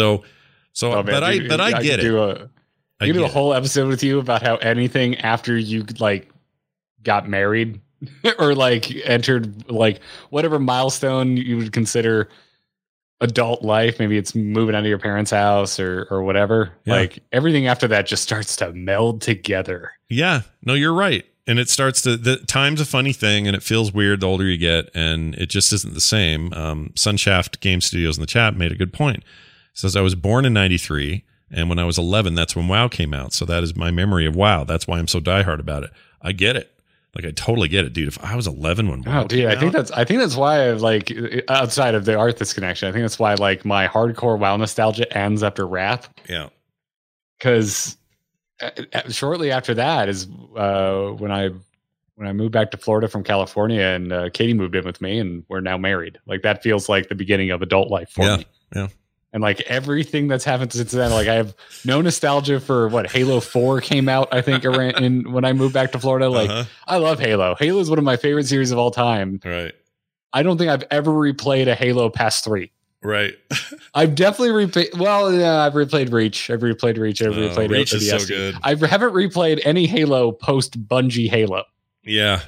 I get it. I could do a whole episode with you about how anything after you got married or entered whatever milestone you would consider adult life, maybe it's moving out of your parents' house or whatever. Yeah. Everything after that just starts to meld together. Yeah, no, you're right. And it starts the time's a funny thing, and it feels weird the older you get, and it just isn't the same. Sunshaft Game Studios in the chat made a good point. It says, I was born in 93, and when I was 11, that's when WoW came out. So that is my memory of WoW. That's why I'm so diehard about it. I get it. I totally get it, dude. If I was 11 when WoW came out, I think that's why outside of the Arthas connection, I think that's why my hardcore WoW nostalgia ends after Wrath. Yeah. Because shortly after that is when I moved back to Florida from California, and Katie moved in with me, and we're now married. That feels like the beginning of adult life for me. Yeah. And everything that's happened since then, I have no nostalgia for what Halo 4 came out, I think, when I moved back to Florida. I love Halo. Halo is one of my favorite series of all time. Right. I don't think I've ever replayed a Halo past 3. Right. I've definitely replayed. Well, yeah, I've replayed Reach. I've replayed Reach. I've replayed Reach is so ODST. good. I haven't replayed any Halo post Bungie Halo. Yeah.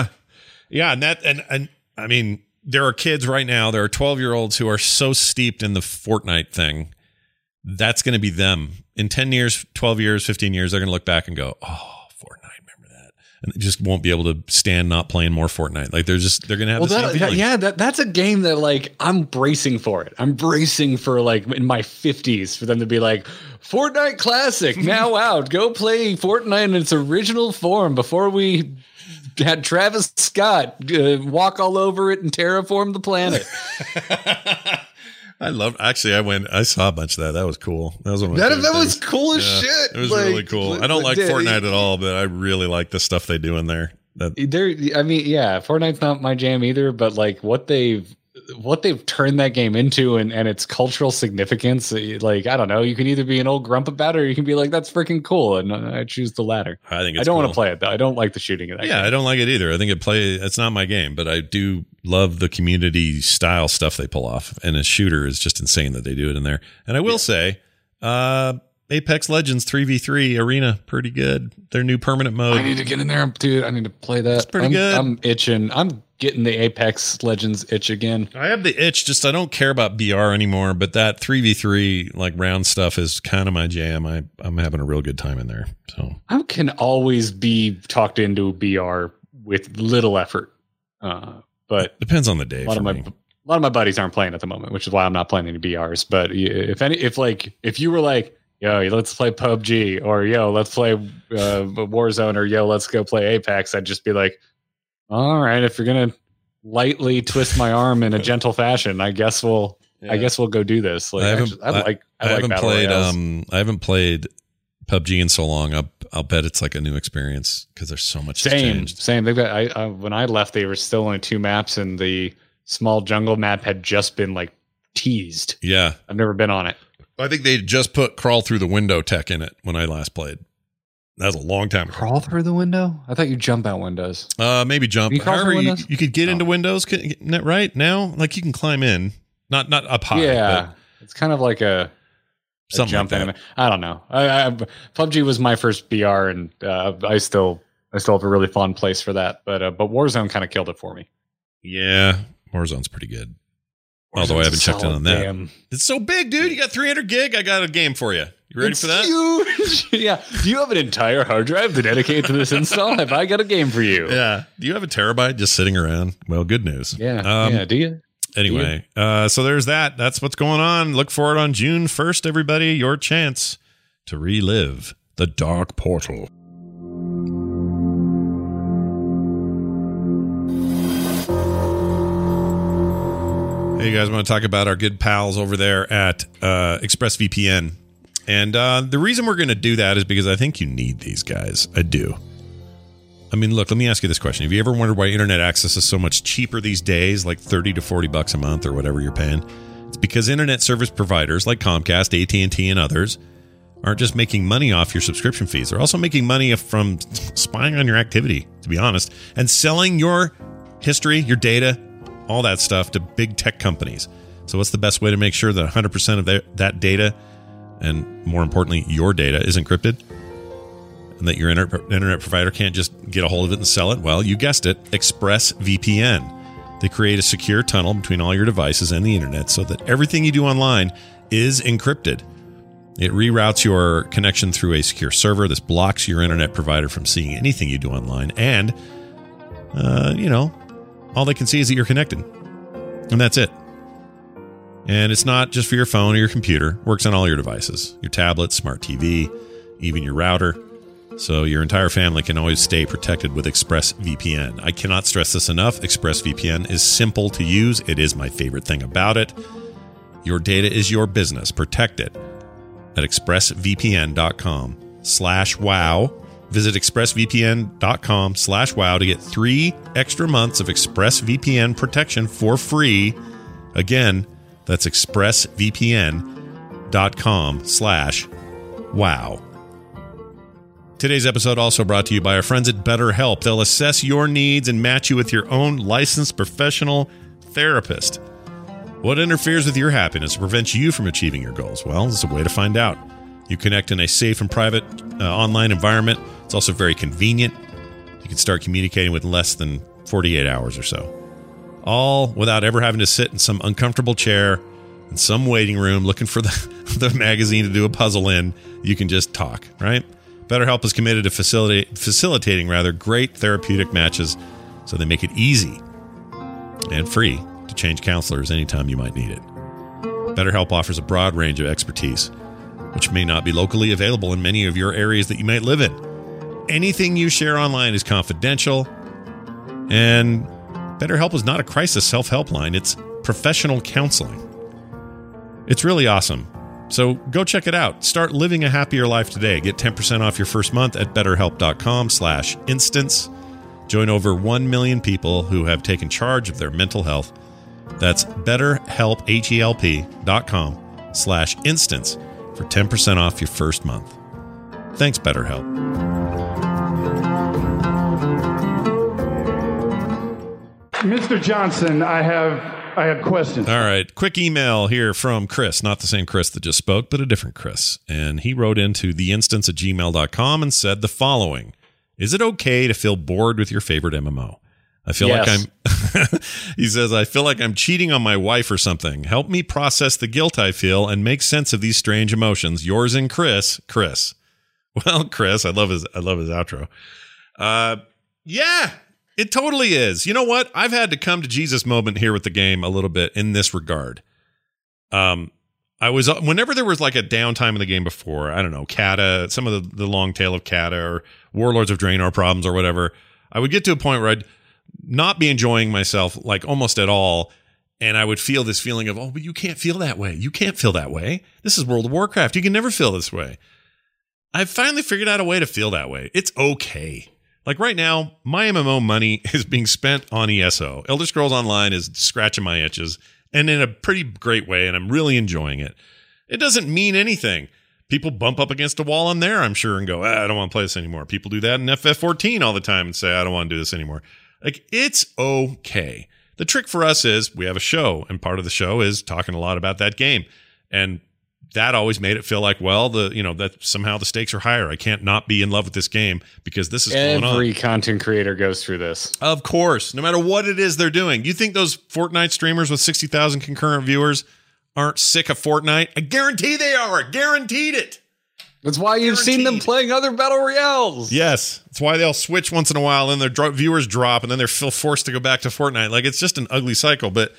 And I mean, there are kids right now. There are 12-year-olds who are so steeped in the Fortnite thing. That's going to be them in 10 years, 12 years, 15 years. They're going to look back and go, "Oh, Fortnite, remember that?" And they just won't be able to stand not playing more Fortnite. Like they're going to have the same feeling. That's a game that like I'm bracing for it. I'm bracing for like in my 50s for them to be like, Fortnite Classic now out. Go play Fortnite in its original form before we had Travis Scott walk all over it and terraform the planet. I saw a bunch of that. That was cool. That was one of my that was cool as shit. It was really cool. I don't like Fortnite at all, but I really like the stuff they do in there. Fortnite's not my jam either, but like what they've turned that game into and its cultural significance, like, I don't know, you can either be an old grump about it or you can be like, that's freaking cool. And I choose the latter. I think I don't want to play it though. I don't like the shooting of that game. I don't like it either. I think it's not my game, but I do love the community style stuff they pull off. And a shooter is just insane that they do it in there. And I will say, Apex Legends 3v3 Arena, pretty good. Their new permanent mode. I need to get in there, dude. I need to play that. It's pretty good. I'm itching. I'm getting the Apex Legends itch again. I have the itch, just I don't care about BR anymore, but that 3v3 like round stuff is kind of my jam. I'm having a real good time in there. So I can always be talked into BR with little effort. But depends on the day. A lot of my buddies aren't playing at the moment, which is why I'm not playing any BRs. But if you were like, yo, let's play PUBG, or yo, let's play Warzone, or yo, let's go play Apex, I'd just be like, all right, if you're gonna lightly twist my arm in a gentle fashion, I guess we'll go do this. Like, I haven't played PUBG in so long. I'll bet it's like a new experience because there's so much changed. Same. They've got. When I left, they were still only 2 maps, and the small jungle map had just been like teased. Yeah, I've never been on it. I think they just put crawl through the window tech in it when I last played. That was a long time ago. Crawl through the window? I thought you jump out windows. Maybe jump. However, you could get into windows right now. Like you can climb in, not up high. Yeah, it's kind of like a jump like in. I don't know. PUBG was my first BR, and I still have a really fun place for that. But Warzone kind of killed it for me. Yeah, Warzone's pretty good. Although I haven't checked in on that. Damn. It's so big, dude. You got 300 gig. I got a game for you. You ready for that? Huge. Yeah. Do you have an entire hard drive to dedicate to this install? Have I got a game for you? Yeah. Do you have a terabyte just sitting around? Well, good news. Yeah. Do you? Anyway, so there's that. That's what's going on. Look for it on June 1st, everybody. Your chance to relive the Dark Portal. Hey, you guys want to talk about our good pals over there at ExpressVPN. And the reason we're going to do that is because I think you need these guys. I do. I mean, look, let me ask you this question. Have you ever wondered why internet access is so much cheaper these days, like $30 to $40 a month or whatever you're paying? It's because internet service providers like Comcast, AT&T, and others aren't just making money off your subscription fees. They're also making money from spying on your activity, to be honest, and selling your history, your data, all that stuff to big tech companies. So what's the best way to make sure that 100% of that data, and more importantly, your data, is encrypted? And that your internet provider can't just get a hold of it and sell it? Well, you guessed it, ExpressVPN. They create a secure tunnel between all your devices and the internet so that everything you do online is encrypted. It reroutes your connection through a secure server. This blocks your internet provider from seeing anything you do online. And, all they can see is that you're connected. And that's it. And it's not just for your phone or your computer. It works on all your devices. Your tablet, smart TV, even your router. So your entire family can always stay protected with ExpressVPN. I cannot stress this enough. ExpressVPN is simple to use. It is my favorite thing about it. Your data is your business. Protect it at expressvpn.com/wow. Visit expressvpn.com/wow to get 3 extra months of ExpressVPN protection for free. Again, that's expressvpn.com/wow. Today's episode also brought to you by our friends at BetterHelp. They'll assess your needs and match you with your own licensed professional therapist. What interferes with your happiness and prevents you from achieving your goals? Well, there's a way to find out. You connect in a safe and private online environment. It's also very convenient. You can start communicating with less than 48 hours or so. All without ever having to sit in some uncomfortable chair in some waiting room looking for the magazine to do a puzzle in. You can just talk, right? BetterHelp is committed to facilitating great therapeutic matches, so they make it easy and free to change counselors anytime you might need it. BetterHelp offers a broad range of expertise, which may not be locally available in many of your areas that you might live in. Anything you share online is confidential, and BetterHelp is not a crisis self-help line. It's professional counseling. It's really awesome. So go check it out. Start living a happier life today. Get 10% off your first month at BetterHelp.com/instance. Join over 1 million people who have taken charge of their mental health. That's BetterHelp, HELP.com/instance for 10% off your first month. Thanks, BetterHelp. Mr. Johnson, I have questions. All right. Quick email here from Chris. Not the same Chris that just spoke, but a different Chris. And he wrote into theinstance@gmail.com and said the following. Is it okay to feel bored with your favorite MMO? I feel like he says, I feel like I'm cheating on my wife or something. Help me process the guilt I feel and make sense of these strange emotions. Yours and Chris. Well, Chris, I love his outro. Yeah, it totally is. You know what? I've had to come to Jesus moment here with the game a little bit in this regard. Whenever there was like a downtime in the game before, I don't know, Kata, some of the long tail of Kata or Warlords of Draenor problems or whatever, I would get to a point where I'd not be enjoying myself like almost at all. And I would feel this feeling of, oh, but you can't feel that way. You can't feel that way. This is World of Warcraft. You can never feel this way. I've finally figured out a way to feel that way. It's okay. Like right now, my MMO money is being spent on ESO. Elder Scrolls Online is scratching my itches, and in a pretty great way, and I'm really enjoying it. It doesn't mean anything. People bump up against a wall on there, I'm sure, and go, I don't want to play this anymore. People do that in FF14 all the time and say, I don't want to do this anymore. Like, it's okay. The trick for us is we have a show, and part of the show is talking a lot about that game. And that always made it feel like, well, that somehow the stakes are higher. I can't not be in love with this game because this is going on. Every content creator goes through this. Of course, no matter what it is they're doing. You think those Fortnite streamers with 60,000 concurrent viewers aren't sick of Fortnite? I guarantee they are. Guaranteed it. That's why you've seen them playing other battle royales. Yes. That's why they'll switch once in a while and their viewers drop and then they're forced to go back to Fortnite. Like, it's just an ugly cycle. But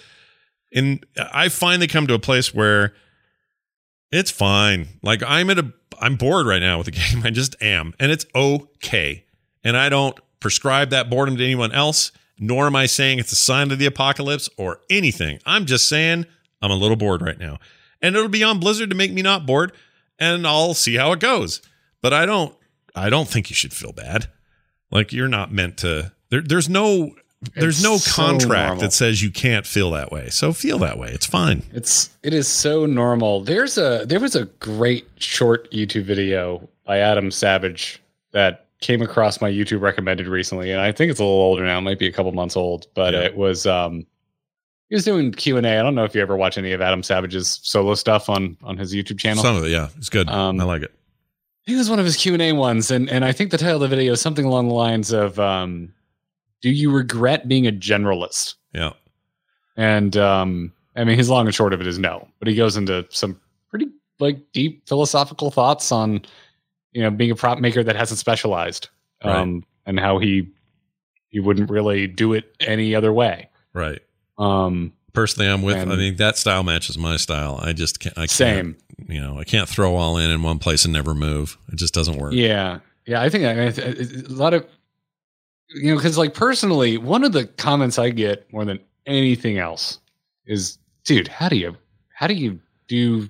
I finally come to a place where it's fine. Like, I'm bored right now with the game. I just am. And it's okay. And I don't prescribe that boredom to anyone else, nor am I saying it's a sign of the apocalypse or anything. I'm just saying I'm a little bored right now. And it'll be on Blizzard to make me not bored, and I'll see how it goes. But I don't think you should feel bad. Like, you're not meant to. There's no contract that says you can't feel that way. So feel that way. It's fine. It is so normal. There was a great short YouTube video by Adam Savage that came across my YouTube recommended recently, and I think it's a little older now. It might be a couple months old, but It was he was doing Q&A. I don't know if you ever watch any of Adam Savage's solo stuff on his YouTube channel. Some of it, yeah. It's good. I like it. He was one of his Q&A ones, and I think the title of the video is something along the lines of do you regret being a generalist? Yeah. And I mean, his long and short of it is no. But he goes into some pretty deep philosophical thoughts on, being a prop maker that hasn't specialized, right. And how he wouldn't really do it any other way. Right. Personally, I'm with. I mean, that style matches my style. I just can't. Same. I can't throw all in one place and never move. It just doesn't work. Yeah. I think a lot of. Because personally, one of the comments I get more than anything else is, dude, how do you do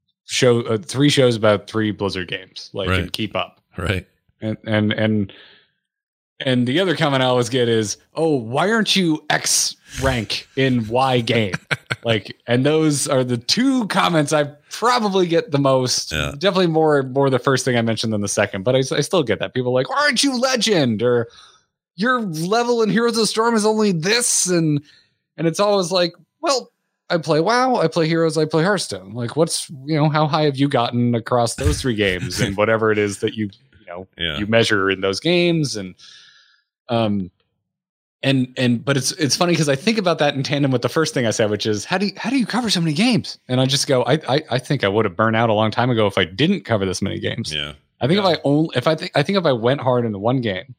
3 shows about 3 Blizzard games right. and keep up? Right. And the other comment I always get is, oh, why aren't you X rank in Y game? And those are the 2 comments I probably get the most. Yeah. Definitely more the first thing I mentioned than the second, but I still get that. People are like, why aren't you legend? Or your level in Heroes of the Storm is only this, and it's always like, well, I play WoW, I play Heroes, I play Hearthstone. Like, what's, how high have you gotten across those 3 games and whatever it is that you measure in those games? And, but it's funny because I think about that in tandem with the first thing I said, which is how do you cover so many games? And I just go, I think I would have burned out a long time ago if I didn't cover this many games. Yeah. I think if I went hard into one game,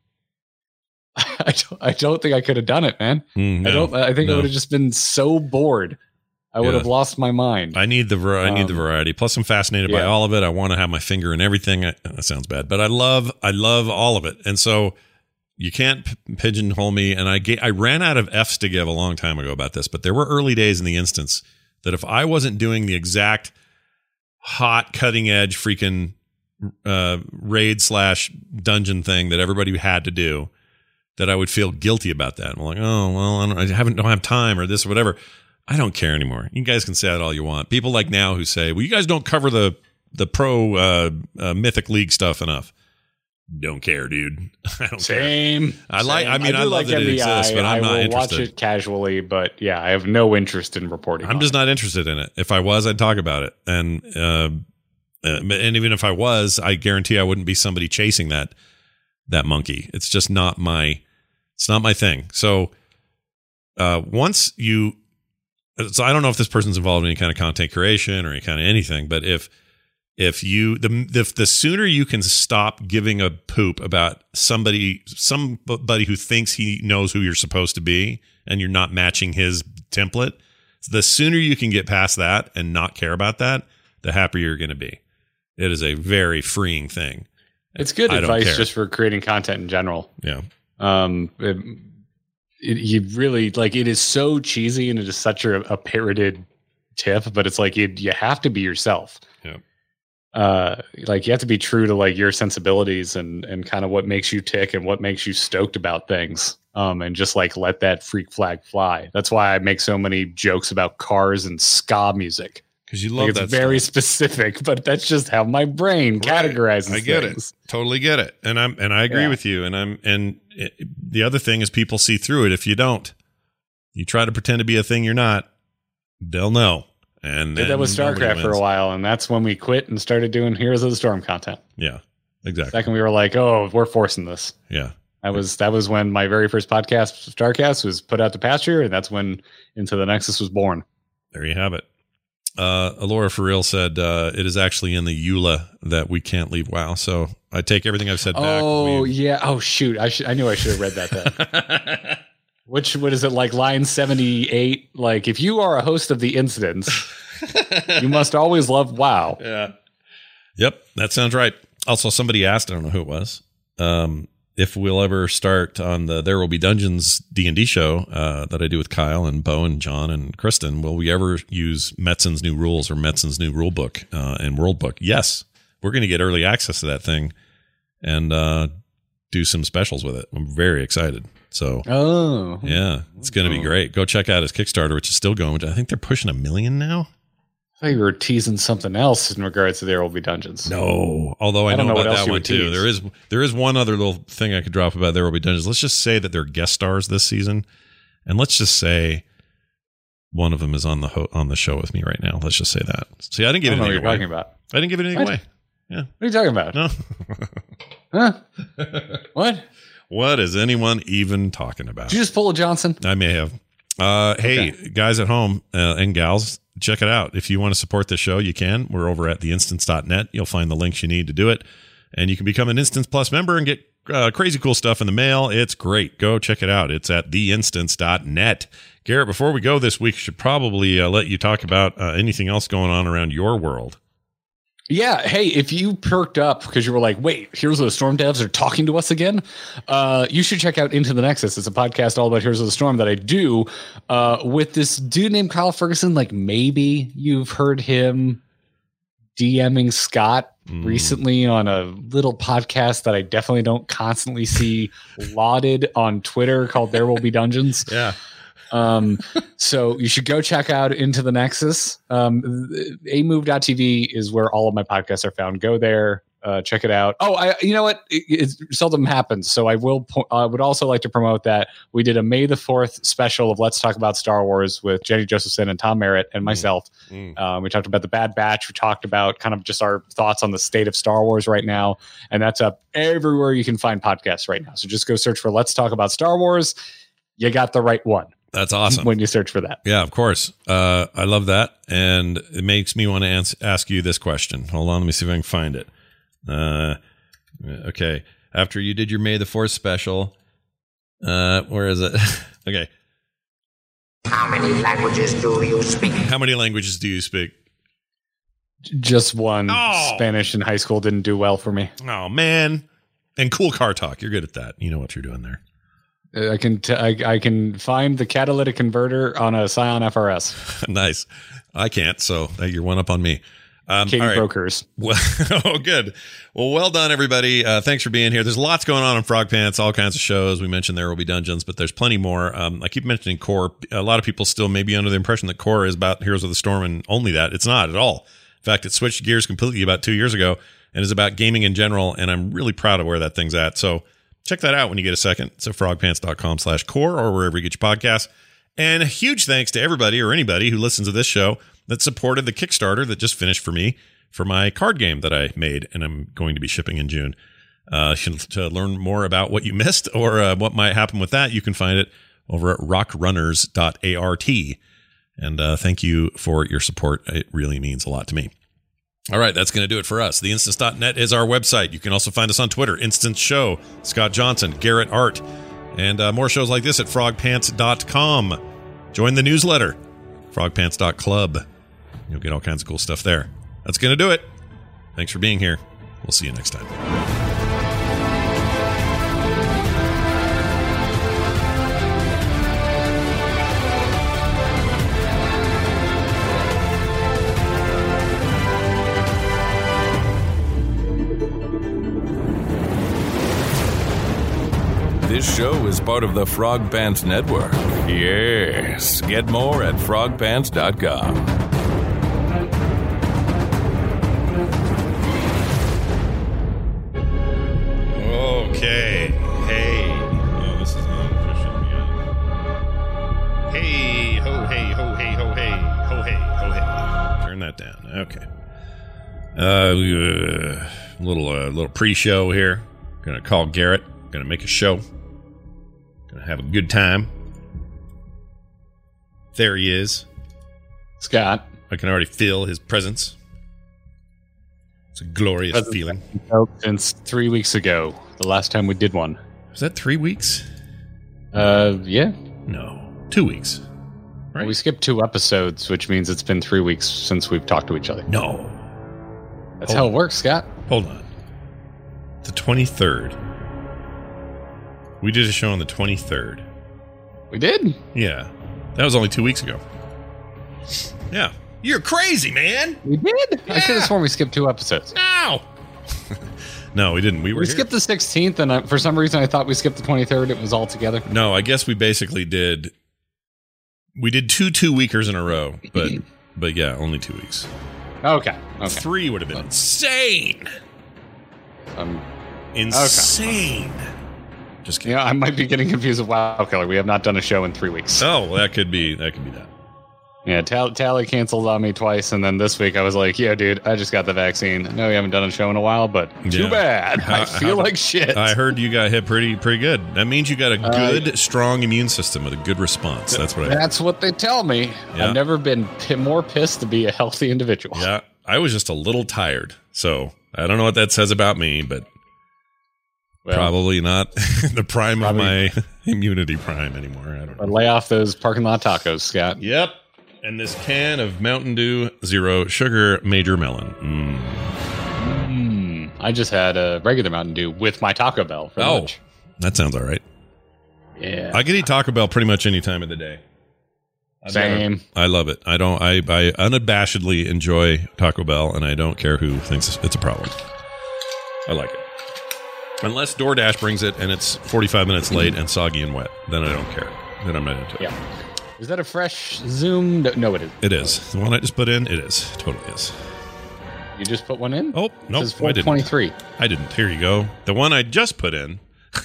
I don't think I could have done it, man. I think I would have just been so bored. I would have lost my mind. I need the variety. Plus, I'm fascinated by all of it. I want to have my finger in everything. That sounds bad, but I love all of it. And so you can't pigeonhole me. And I ran out of F's to give a long time ago about this, but there were early days in the instance that if I wasn't doing the exact hot, cutting edge, freaking raid / dungeon thing that everybody had to do, that I would feel guilty about that. I'm like, oh well, I don't have time or this or whatever. I don't care anymore. You guys can say that all you want. People like now who say, well, you guys don't cover the pro Mythic League stuff enough. Don't care, dude. I don't care. I love that it exists, but I'm not interested. I will watch it casually, but yeah, I have no interest in reporting. I'm just not interested in it. If I was, I'd talk about it. And even if I was, I guarantee I wouldn't be somebody chasing that monkey. It's just not my thing. So so I don't know if this person's involved in any kind of content creation or any kind of anything, but if the sooner you can stop giving a poop about somebody who thinks he knows who you're supposed to be and you're not matching his template, the sooner you can get past that and not care about that, the happier you're going to be. It is a very freeing thing. It's good advice just for creating content in general. Yeah. You really it is so cheesy and it is such a parroted tip, but it's like you have to be yourself. Yeah. You have to be true to your sensibilities and kind of what makes you tick and what makes you stoked about things. And just let that freak flag fly. That's why I make so many jokes about cars and ska music. Because you love that. It's very specific, but that's just how my brain categorizes things. I get it. Totally get it. And I agree with you. The other thing is people see through it. If you don't, you try to pretend to be a thing you're not, they'll know. And did that with StarCraft for a while, and that's when we quit and started doing Heroes of the Storm content. Yeah, exactly. Second, we were like, "Oh, we're forcing this." Yeah, that was when my very first podcast, StarCast, was put out to pasture, and that's when Into the Nexus was born. There you have it. Alora for real said it is actually in the EULA that we can't leave WoW. So I take everything I've said back. Oh yeah. Oh shoot. I knew I should have read that then. What is it, line 78? If you are a host of the incidents, you must always love WoW. Yeah. Yep. That sounds right. Also, somebody asked, I don't know who it was, if we'll ever start on the There Will Be Dungeons D&D show that I do with Kyle and Bo and John and Kristen. Will we ever use Metzen's new rules or Metzen's new rule book and world book? Yes. We're going to get early access to that thing and do some specials with it. I'm very excited. So, yeah, it's going to be great. Go check out his Kickstarter, which is still going. I think they're pushing 1 million now. I thought you were teasing something else in regards to There Will Be Dungeons. No, although I know about that one too. There is one other little thing I could drop about There Will Be Dungeons. Let's just say that they're guest stars this season, and let's just say one of them is on the show with me right now. Let's just say that. See, I didn't give anything away. Talking about. I didn't give anything away. Yeah. What are you talking about? No. Huh? What? What is anyone even talking about? Did you just pull a Johnson? I may have. Hey, guys at home and gals, check it out. If you want to support the show, you can. We're over at theinstance.net. You'll find the links you need to do it. And you can become an Instance Plus member and get crazy cool stuff in the mail. It's great. Go check it out. It's at theinstance.net. Garrett, before we go this week, should probably let you talk about anything else going on around your world. Yeah. Hey, if you perked up because you were like, wait, Heroes of the Storm devs are talking to us again, you should check out Into the Nexus. It's a podcast all about Heroes of the Storm that I do with this dude named Kyle Ferguson. Maybe you've heard him DMing Scott recently on a little podcast that I definitely don't constantly see lauded on Twitter called There Will Be Dungeons. Yeah. So you should go check out Into the Nexus. Amove.tv is where all of my podcasts are found. Go there. Check it out. Oh, you know what? It seldom happens, so I would also like to promote that we did a May the 4th special of Let's Talk About Star Wars with Jenny Josephson and Tom Merritt and myself. We talked about the Bad Batch. We talked about kind of just our thoughts on the state of Star Wars right now, and that's up everywhere you can find podcasts right now. So just go search for Let's Talk About Star Wars. You got the right one. That's awesome. When you search for that. Yeah, of course. I love that, and it makes me want to ask you this question. Hold on, let me see if I can find it. Okay. After you did your May the 4th special, where is it? Okay. How many languages do you speak? How many languages do you speak? Just one. Spanish in high school didn't do well for me. Oh, man. And cool car talk. You're good at that. You know what you're doing there. I can find the catalytic converter on a Scion FRS. Nice. I can't, so you're one up on me. Katie all right. Brokers. Well, oh, good. Well done, everybody. Thanks for being here. There's lots going on Frog Pants, all kinds of shows. We mentioned There Will Be Dungeons, but there's plenty more. I keep mentioning Core. A lot of people still may be under the impression that Core is about Heroes of the Storm and only that. It's not at all. In fact, it switched gears completely about 2 years ago and is about gaming in general, and I'm really proud of where that thing's at. So check that out when you get a second. It's at frogpants.com/core or wherever you get your podcasts. And a huge thanks to everybody or anybody who listens to this show that supported the Kickstarter that just finished for me for my card game that I made and I'm going to be shipping in June. To learn more about what you missed or what might happen with that, you can find it over at rockrunners.art. And thank you for your support. It really means a lot to me. All right, that's going to do it for us. Theinstance.net is our website. You can also find us on Twitter, Instance Show, Scott Johnson, Garrett Art, and more shows like this at frogpants.com. Join the newsletter, frogpants.club. You'll get all kinds of cool stuff there. That's going to do it. Thanks for being here. We'll see you next time. This show is part of the Frog Pants Network. Yes. Get more at frogpants.com. Okay. Hey. Oh, this is on. This shouldn't be on. Hey, ho, hey, ho, hey, ho, hey, ho, hey, ho, hey. Turn that down. Okay. Little pre-show here. Gonna call Garrett. Gonna make a show. Gonna have a good time. There he is. Scott. I can already feel his presence. It's a glorious feeling. Since 3 weeks ago, the last time we did one. Was that 3 weeks? Yeah. No, 2 weeks. Right? Well, we skipped 2 episodes, which means it's been 3 weeks since we've talked to each other. No. That's how it works, Scott. Hold on. The 23rd. We did a show on the 23rd. We did? Yeah. That was only 2 weeks ago. Yeah. You're crazy, man. We did? Yeah. I could have sworn we skipped 2 episodes. No. No, we didn't. We skipped the 16th, and for some reason I thought we skipped the 23rd. It was all together. No, I guess we basically did. We did 2 2-weekers in a row, but yeah, only 2 weeks. Okay. 3 would have been insane. Insane. Okay. Just kidding. Yeah, I might be getting confused with WoW Killer. We have not done a show in 3 weeks. Oh, well, that could be that. Yeah, Tally canceled on me twice, and then this week I was like, "Yeah, dude, I just got the vaccine. I know we haven't done a show in a while, but too bad. I feel like shit." I heard you got hit pretty good. That means you got a good, strong immune system with a good response. That's what they tell me. Yeah. I've never been more pissed to be a healthy individual. Yeah, I was just a little tired, so I don't know what that says about me, but probably not the prime of my immunity prime anymore. I don't know. Lay off those parking lot tacos, Scott. Yep. And this can of Mountain Dew Zero Sugar Major Melon. I just had a regular Mountain Dew with my Taco Bell for lunch. That sounds all right. Yeah. I could eat Taco Bell pretty much any time of the day. Same. I love it. I unabashedly enjoy Taco Bell, and I don't care who thinks it's a problem. I like it. Unless DoorDash brings it and it's 45 minutes late and soggy and wet, then I don't care. Then I'm not into it. Yeah. Is that a fresh Zoom? No, it is. It is. The one I just put in, it is. Totally is. You just put one in? Oh, no, It says 423. I didn't. Here you go. The one I just put in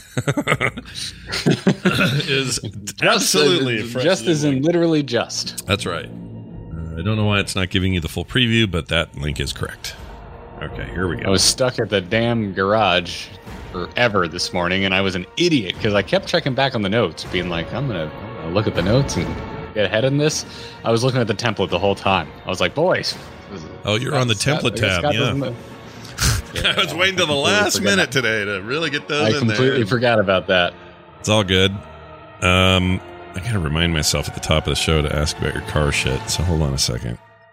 is absolutely just as in literally just. That's right. I don't know why it's not giving you the full preview, but that link is correct. Okay, here we go. I was stuck at the damn garage forever this morning, and I was an idiot because I kept checking back on the notes, being like, I'm gonna look at the notes and get ahead in this. I was looking at the template the whole time. I was like, boys. Oh, you're on the template tab, yeah. I was waiting till the last minute today to really get those in there. I completely forgot about that. It's all good. I gotta remind myself at the top of the show to ask about your car shit, so hold on a second.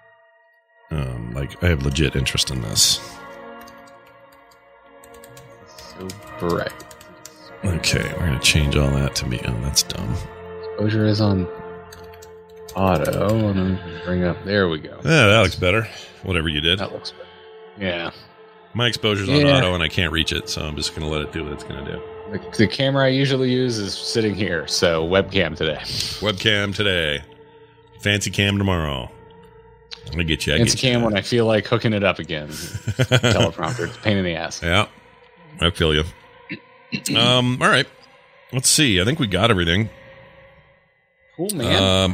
I have legit interest in this. So bright. Okay, we're gonna change all that to me. Oh, that's dumb. Exposure is on auto, and then bring up. There we go. Yeah, that looks better. Whatever you did. That looks better. Yeah. My exposure's on auto, and I can't reach it, so I'm just gonna let it do what it's gonna do. The camera I usually use is sitting here, so webcam today. Webcam today. Fancy cam tomorrow. I'm gonna get you. Fancy cam when I feel like hooking it up again. Teleprompter. It's a pain in the ass. Yeah, I feel you. All right. Let's see. I think we got everything. Cool, man.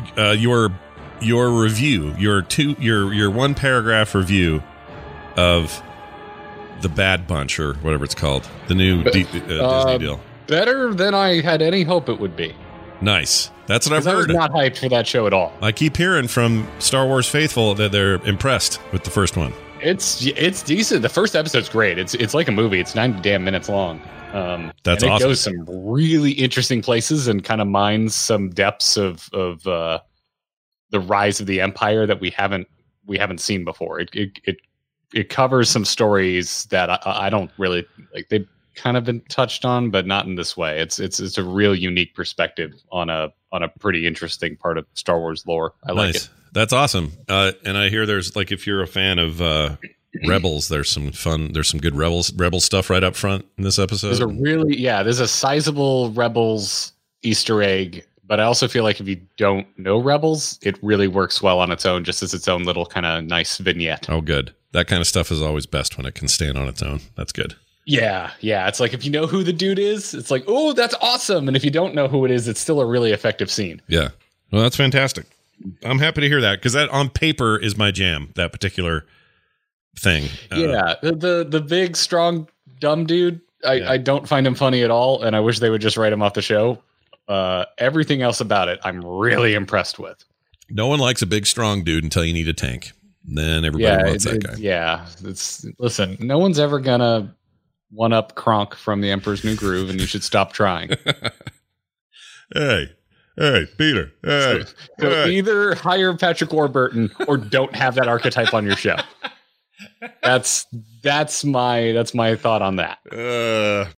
Your review, your one paragraph review of The Bad Bunch, or whatever it's called, the new Disney deal. Better than I had any hope it would be. Nice. That's what I've heard. I was not hyped for that show at all. I keep hearing from Star Wars faithful that they're impressed with the first one. It's decent. The first episode's great. It's like a movie. It's 90 damn minutes long. That's and it awesome. goes some really interesting places and kind of mines some depths of the rise of the Empire that we haven't seen before. It covers some stories that I don't really like. They've kind of been touched on, but not in this way. It's a real unique perspective on a pretty interesting part of Star Wars lore. I like it. That's awesome. And I hear there's, like, if you're a fan of Rebels, there's some good Rebel stuff right up front in this episode. There's a sizable Rebels Easter egg, but I also feel like if you don't know Rebels, it really works well on its own, just as its own little kind of nice vignette. Oh, good. That kind of stuff is always best when it can stand on its own. That's good. Yeah. It's like if you know who the dude is, it's like, oh, that's awesome. And if you don't know who it is, it's still a really effective scene. Yeah. Well, that's fantastic. I'm happy to hear that, because that on paper is my jam, that particular thing. The big, strong, dumb dude, I don't find him funny at all, and I wish they would just write him off the show. Everything else about it, I'm really impressed with. No one likes a big, strong dude until you need a tank. Then everybody wants that guy. Yeah. Listen, no one's ever going to one-up Kronk from The Emperor's New Groove, and you should stop trying. Hey, Peter. Hey. So either hire Patrick Warburton or don't have that archetype on your show. That's my thought on that.